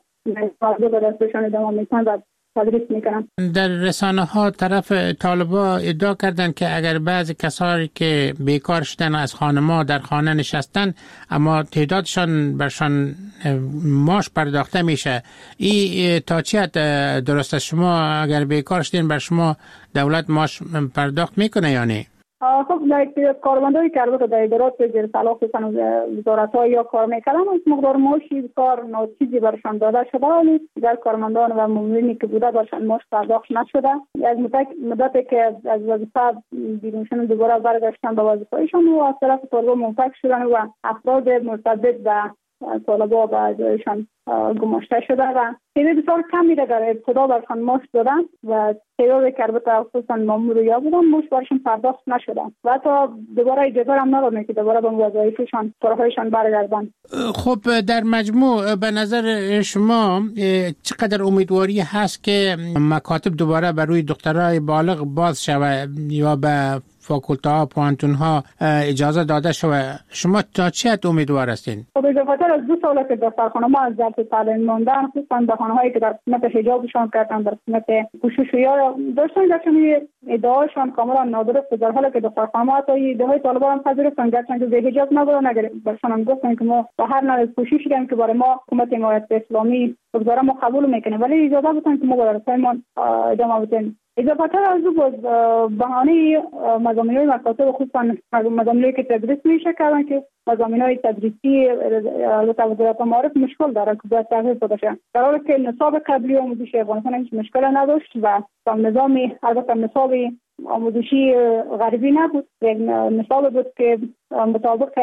به دستشان ادامه میتن و تدریس میکنن. در رسانه ها طرف طالبا ادعا کردن که اگر بعضی کسایی که بیکار شدن از خانما در خانه نشستن اما تعدادشان برشان معاش پرداخته میشه، این تا چه حد درست است؟ شما اگر بیکار شدین بر شما دولت معاش پرداخت میکنه یا نه؟ خب در کارمندایی که البته در ادارات زیر صلاح خصوصا وزارت‌ها یا کار میکردن از مقدار معاشی کار ناچیزی برشان داده شده، ولی در کارمندان و مامورینی که بوده برشان معاش پرداخت نشده. از مدتی که از وظیفه بیرون شدن دوباره برگشتن به وظیفه‌شان و از طرف طالبا منفک شدن و افراد مرتبط به طالبا به جایشان گماشته شده و تعداد بسیار کمی در ابتدا برشان معاش دادن و تعدادی که البته خصوصا مامور یا بودن معاش برشان پرداخت نشده و تا دوباره اجازه هم ندادن که دوباره به وظایفشان کارهایشان برگردن. خب در مجموع به نظر شما چقدر امیدواری هست که مکاتب دوباره بر روی دخترای بالغ باز شود یا به فاکولته ها، پوانتون ها اجازه داده شود؟ شما تا چه حد امیدوار هستین؟ خب به خاطر از 2 سال که دخترخانه ما از درس تعلیم ماندن، خصوصا بهانه‌هایی که در قسمت حجابشان کردن، در قسمت پوشش یا داشتن درشون ادعاشان کاملا نادرست، در حالی که دخترخانه ما تا ایده‌های طالبان هم پذیرفتن گرچه که به حجاب نبودن، اگر برشان هم گفتن که ما با هر نوع پوششی که برای ما حکومت حمایت اسلامی بگذاره ما قبول میکنیم، ولی اجازه بدن که ما با درسایمان ادامه بدیم. اضافه از او باز بهانه مضامین‌های مکاتب خصوصا مضامینی که تدریس میشه کردن که مضامین‌های تدریسی البته وزارت معارف مشکل داره که باید تغییر داده شه، در حالی که نصاب قبلی آموزشی افغانستان هیچ مشکل نداشت و نظامی البته نصاب آموزشی غربی نبود، یک نصاب بود که مطابق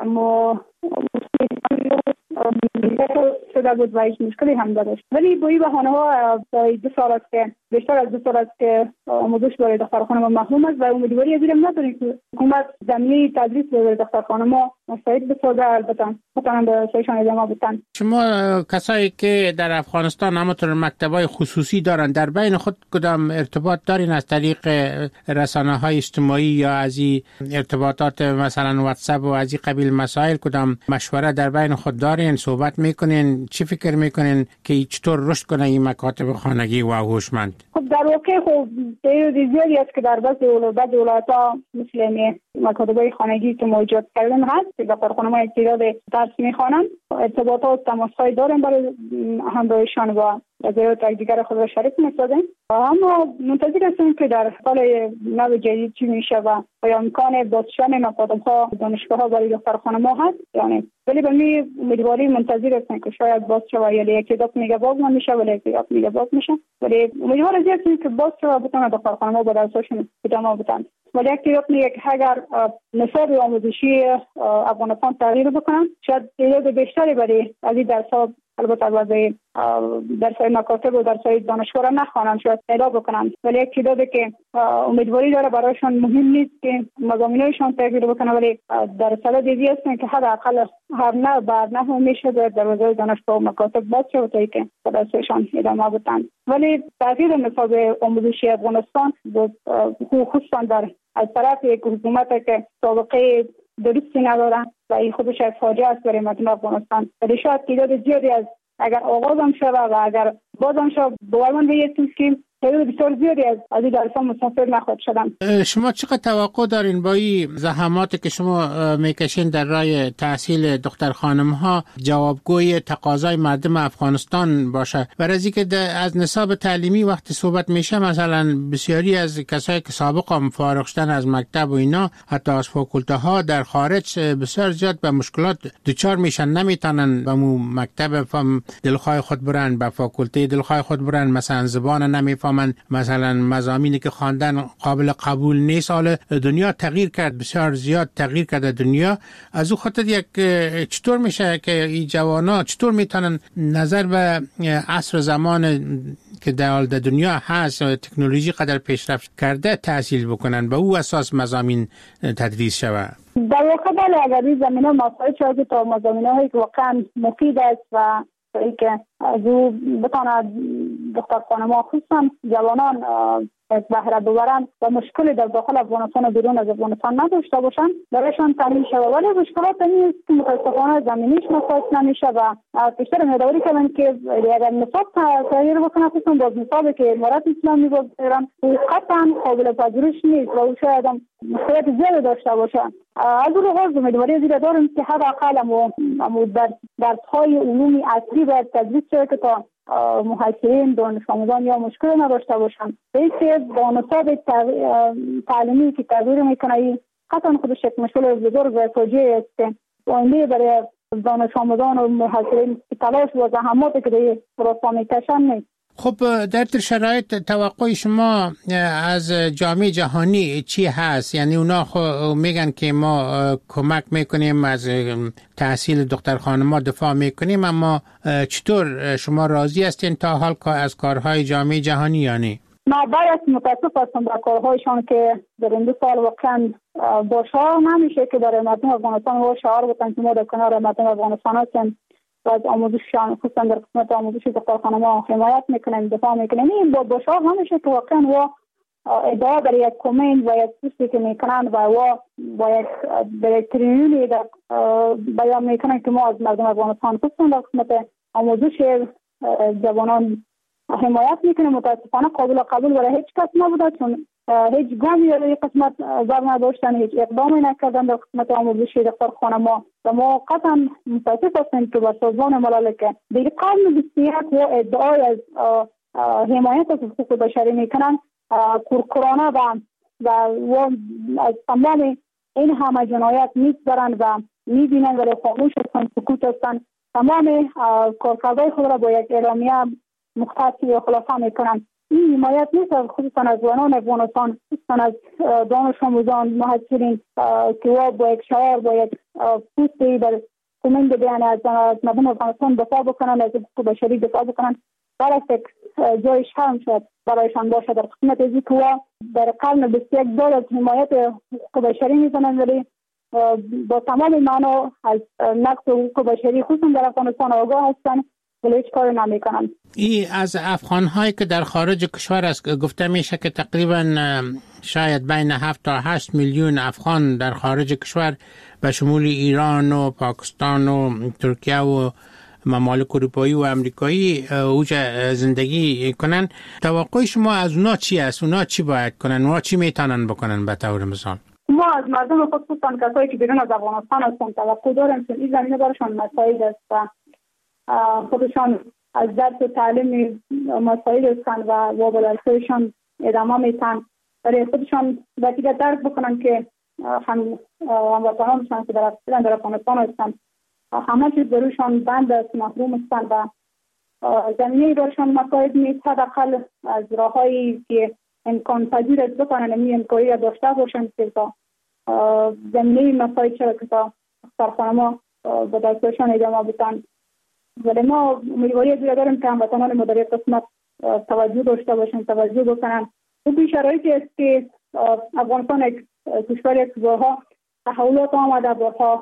شده بود و هیچ مشکلی هم نداشت. ولی با این بهانه ها تا 2 سال است که بیشتر از 2 سال است که آموزش برای دخترخانه ما محروم است و امیدواری از این نداریم که حکومت زمینه تدریس برای دخترخانه ما مساعد بسازه، البته بتونن به سایشان ادامه بدن. شما کسایی که در افغانستان همونطور مکتبای خصوصی دارن در بین خود کدام ارتباط دارین از طریق رسانه های اجتماعی یا از این ارتباطات مثلا واتساپ و از این قبیل مسائل کدام مشوره در بین خود دارین؟ صحبت میکنین؟ چی فکر میکنین که چطور رشد کنه این مکاتب خانگی و هوشمند؟ خب در واقع خب زیادی است که در بعضی ولایت‌ها مثل مکاتب خانگی که ما ایجاد کردیم هست که دخترخانه ما تعداد درس میخوانن، ارتباطات تماس‌های داریم برای همراهشان و نظریات دیگر خود را شریک می‌سازیم. اما منتظر هستیم که در سال نو جدید چی میشه و امکان باز شدن مکاتب‌ها دانشگاه‌ها برای دختر خانم‌ها هست یعنی ولی به می امیدواری منتظر هستن که شاید باز شود یا یکی دو میگه باز نمیشه ولی یکی دو میگه باز میشه ولی امیدوار هستیم که باز شود بتونه دختر خانم‌ها با درسشون ادامه بدن ولی یکی دو میگه که اگر نصاب آموزشی افغانستان تغییر بکنن شاید تعداد بیشتری برای از این درس‌ها البته واسه درس‌های مکاتب و درس‌های دانشگاه را نخوانند شاید پیدا بکنند ولی یک تعدادی که امیدواری داره برایشان مهم نیست که مضامینشان تغییر بکنه ولی در صدد دیگه هستن که حداقل هر نه بعد نه میشه در دروازه دانشگاه و مکاتب باز شد تا اینکه درسشان ادامه بدن ولی تغییر نصاب آموزشی افغانستان خصوصا در از طرف یک حکومت که سابقه درستی ندارن و این خودش از فاجعه است برای مردم افغانستان ولی شاید تعداد زیادی از اگر آغاز هم شود و اگر باز هم شود باورمند بیستیم که تعداد بسیار زیادی از این درس‌ها مسافر نخواهد شدن. شما چقدر توقع دارین با این زحماتی که شما میکشین در راه تحصیل دختر خانم‌ها جوابگوی تقاضای مردم افغانستان باشه؟ برای اینکه از نصاب تعلیمی وقتی صحبت میشه مثلا بسیاری از کسایی که سابقا فارغ شدن از مکتب و اینا حتی از فاکولته ها در خارج بسیار زیاد به مشکلات دچار میشن نمیتونن به مکتب دلخواه خود برن به فاکولته دلخواه خود برن مثلا زبان نمیفهمن مثلا مضامینی که خواندن قابل قبول نیست حالا دنیا تغییر کرد بسیار زیاد تغییر کرده دنیا از او خاطر یک چطور میشه که این جوانا چطور میتونن نظر به عصر زمان که در دنیا هست تکنولوژی قدر پیشرفت کرده تحصیل بکنن به او اساس مضامین تدریس شود؟ در واقع بله اگر این زمینه مسائل شده تا مضامینه هایی که واقعا مفید است و که از او بتاند دختر خانم‌ها خصوصا جوانان بهره ببرند و مشکلی در داخل افغانستان و بیرون از افغانستان نداشته باشند برایشان تعیین شود ولی مشکلات این است که متاسفانه زمینیش مساعد نمیشه و بیشتر امیدواری کردن که اگر نصاب تغییر بکنه خصوصا باز نصابی که امارت اسلامی باز ایران قطعا قابل پذیرش نیست و او شاید مشکلات زیادی داشته باشه از اون لحاظ امیدواری زیاده داریم که حداقل درس‌های علوم اصلی باید تدریس شود که تا محصلین دانش آموزان یا مشکل نداشته باشند که با نصاب تعلیمی که تغییر میکنه قطعا خودش یک مشکل بزرگ و فاجعه است آینده برای دانش آموزان و محصلین تلاش و زحماتی که در راستا میکشن نیست. خب در شرایط توقع شما از جامعه جهانی چی هست؟ یعنی اونا میگن که ما کمک میکنیم از تحصیل دختر خانم‌ها دفاع میکنیم اما چطور شما راضی هستین تا حال از کارهای جامعه جهانی یعنی؟ ما باید متاسف هستم در کارهایشان که در این 2 سال واقعا با شعار نمیشه که برای مردم افغانستان و شعار بودن که ما در کنار مردم افغانستان هستیم و از آموزششان خصوصا در قسمت آموزش دختر خانم‌ها حمایت میکنیم دفاع میکنیم این با شعار نمیشه که واقعا و ادعا برای یک کمین و یک چیزی که میکنن و با یک تریلیونی بیان میکنن که ما از مردم افغانستان خصوصا در قسمت آموزش جوانان حمایت میکنه متاسفانه قابل قبول برای هیچ کس نبوده چون هیچ گامی در این قسمت بر نداشتن هیچ اقدامی نکردن در قسمت آموزشی دختر خانم‌ها و ما قطعا متاسف هستیم که با سازمان ملل که دیگه قانون بسیار و ادعای از حمایت از حقوق بشری میکنن کورکورانه و از تمام این همه جنایت میگذرن و میبینن ولی خاموش هستن سکوت هستن تمام کارکردهای خود را با یک اعلامیه مختصی و خلاصه میکنن این حمایت نیست خصوصا از زنان افغانستان خصوصا از دانش آموزان محصلین که با یک شعار با یک پوستی در کمین بیان از مردم افغانستان دفاع بکنن از حقوق بشری دفاع بکنن برای یک جای شرم شد برایشان باشه در قسمت ازی که در قرن 21 از حمایت حقوق بشری میزنن ولی با تمام معنا از نقض حقوق بشری خصوصا در افغانستان آگاه هستن ولی هیچ کاری نمیکنن. این از افغان‌هایی که در خارج کشور است گفته میشه که تقریبا شاید بین 7 تا 8 میلیون افغان در خارج کشور به شمول ایران و پاکستان و ترکیه و ممالک اروپایی و امریکایی اوجا زندگی کنن. توقع شما از اونا چی است؟ اونا چی باید کنن؟ اونا چی میتونن بکنن به طور مثال؟ ما از مردم خصوصا کسایی که بیرون از افغانستان هستن توقع داریم که این زمینه براشون مسائل است و خودشان از درس و تعلیم مسائل هستن و با درسشان ادامه میتن برای خودشان دیگه درک بکنن که هموطنانشان که در افغانستان هستند همه چیز بروشان بند است، محروم هستند و زمینه برایشان مساعد نیست. حداقل از راههایی که امکان پذیر است بتوانند این همکاری را داشته باشند که تا زمینه مساعد شود که تا کارخانه ما به دستشان ادامه بدن. ولی ما امیدواری از داریم که هموطنان ما در یک قسمت توجه داشته باشند، توجه بکنند. تو شرایطی است که افغانستان یک کشور است که بارها تحولات آمده، بارها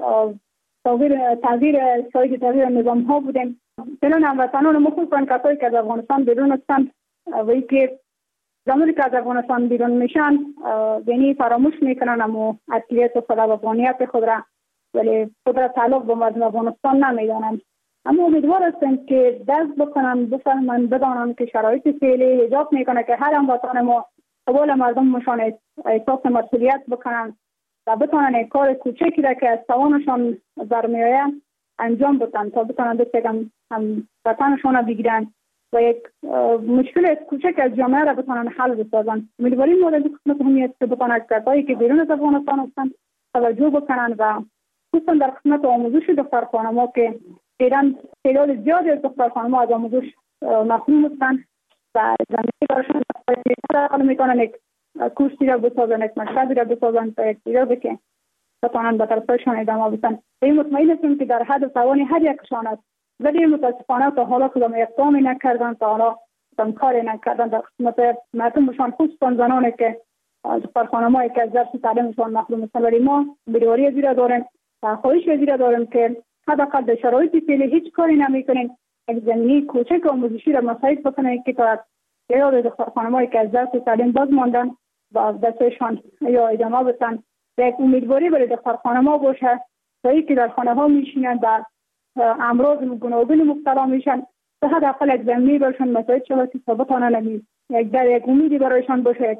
تغییر تغییر نظام ها بودیم. فعلا هموطنان ما خصوصا کسایی که از افغانستان بیرون هستند و اینکه زمانی که از افغانستان بیرون میشن یعنی فراموش میکنن اما اصلیت و خود افغانیت خود را، ولی خود را تعلق به مردم افغانستان نمیدانند. اما امیدوار هستند که دست بکنن، بفهمن، بدانند که شرایط فعلی ایجاب میکنه که هر هموطن ما قبول مردمشان احساس مسئولیت بکنن و بتونن یک کار کوچکی را که از توانشان برمیآید انجام بدن تا بتونن دستگم هم وطنشان را بگیرن و یک مشکل کوچک از جامعه را بتونن حل بسازن. امیدواریم مورد قسمت همی است که بتونن کسایی که بیرون از افغانستان هستند توجه بکنن و خصوصا در قسمت آموزش دخترخانه‌ها که ایران تعداد زیادی از دخترخانه‌ها از آموزش محروم هستند و زمینه برایشان مساعد میکنن یک کورسی را بسازن، یک مکتبی را بسازن تا یک چیزی که بتوانند به طرفشان ادامه بدن. این مطمئن هستیم که در حد و توان هر یکشان است، ولی متاسفانه تا حالا کدام اقدامی نکردن، تا حالا کدام کاری نکردن در قسمت مردمشان، خصوصا زنانی که دخترخانه‌هایی که از درس تعلیمشان محروم هستند. ولی ما امیدواری از این داریم و خواهش از این داریم که حداقل در شرایط فعلی هیچ کاری نمیکنین، یک زمینه کوچک آموزشی را مساعد بکنین که تا تعداد دخترخانه‌هایی که از درس تعلیم باز ماندن با دستشان یا ادامه بدن. یک امیدواری برای دخترخانه‌ها باشه تا اینکه در خانه‌ها میشینن و امراض گوناگون مبتلا میشن، تا حداقل یک زمینه برایشان مساعد شود که بتوانند یک امیدی برایشان باشه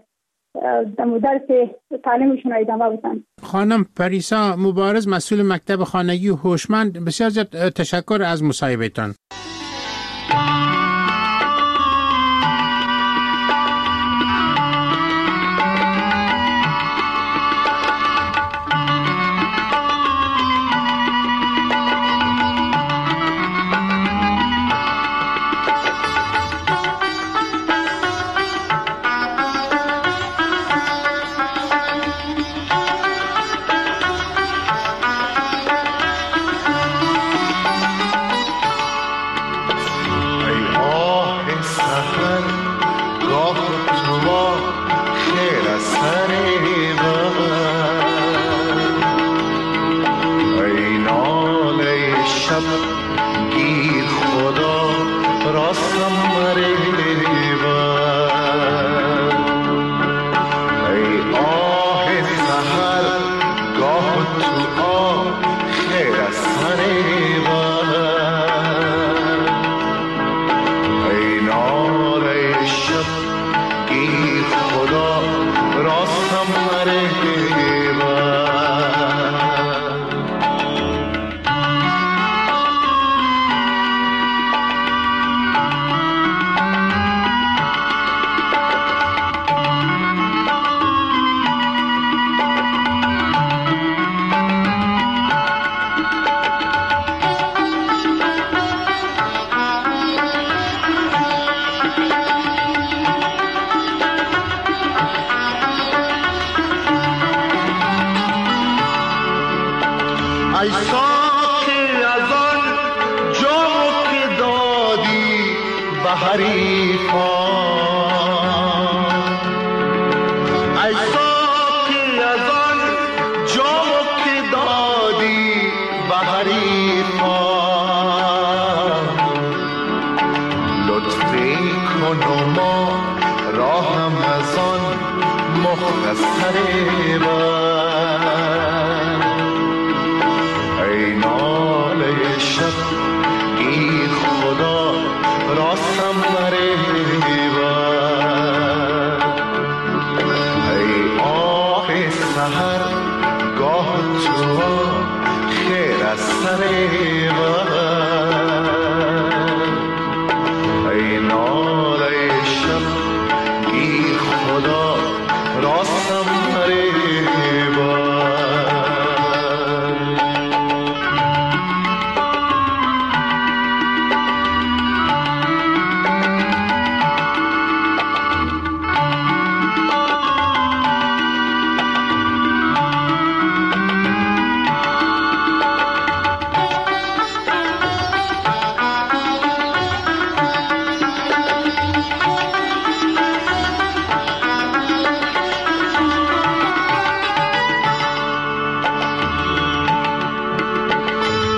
درس تعلیمشون ادامه بدن. خانم پریسا مبارز، مسئول مکتب خانگی هوشمند، بسیار زیاد تشکر از مصاحبهتان. خدا راستم ره با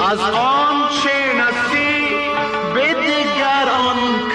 از آن چه نستی به دیگران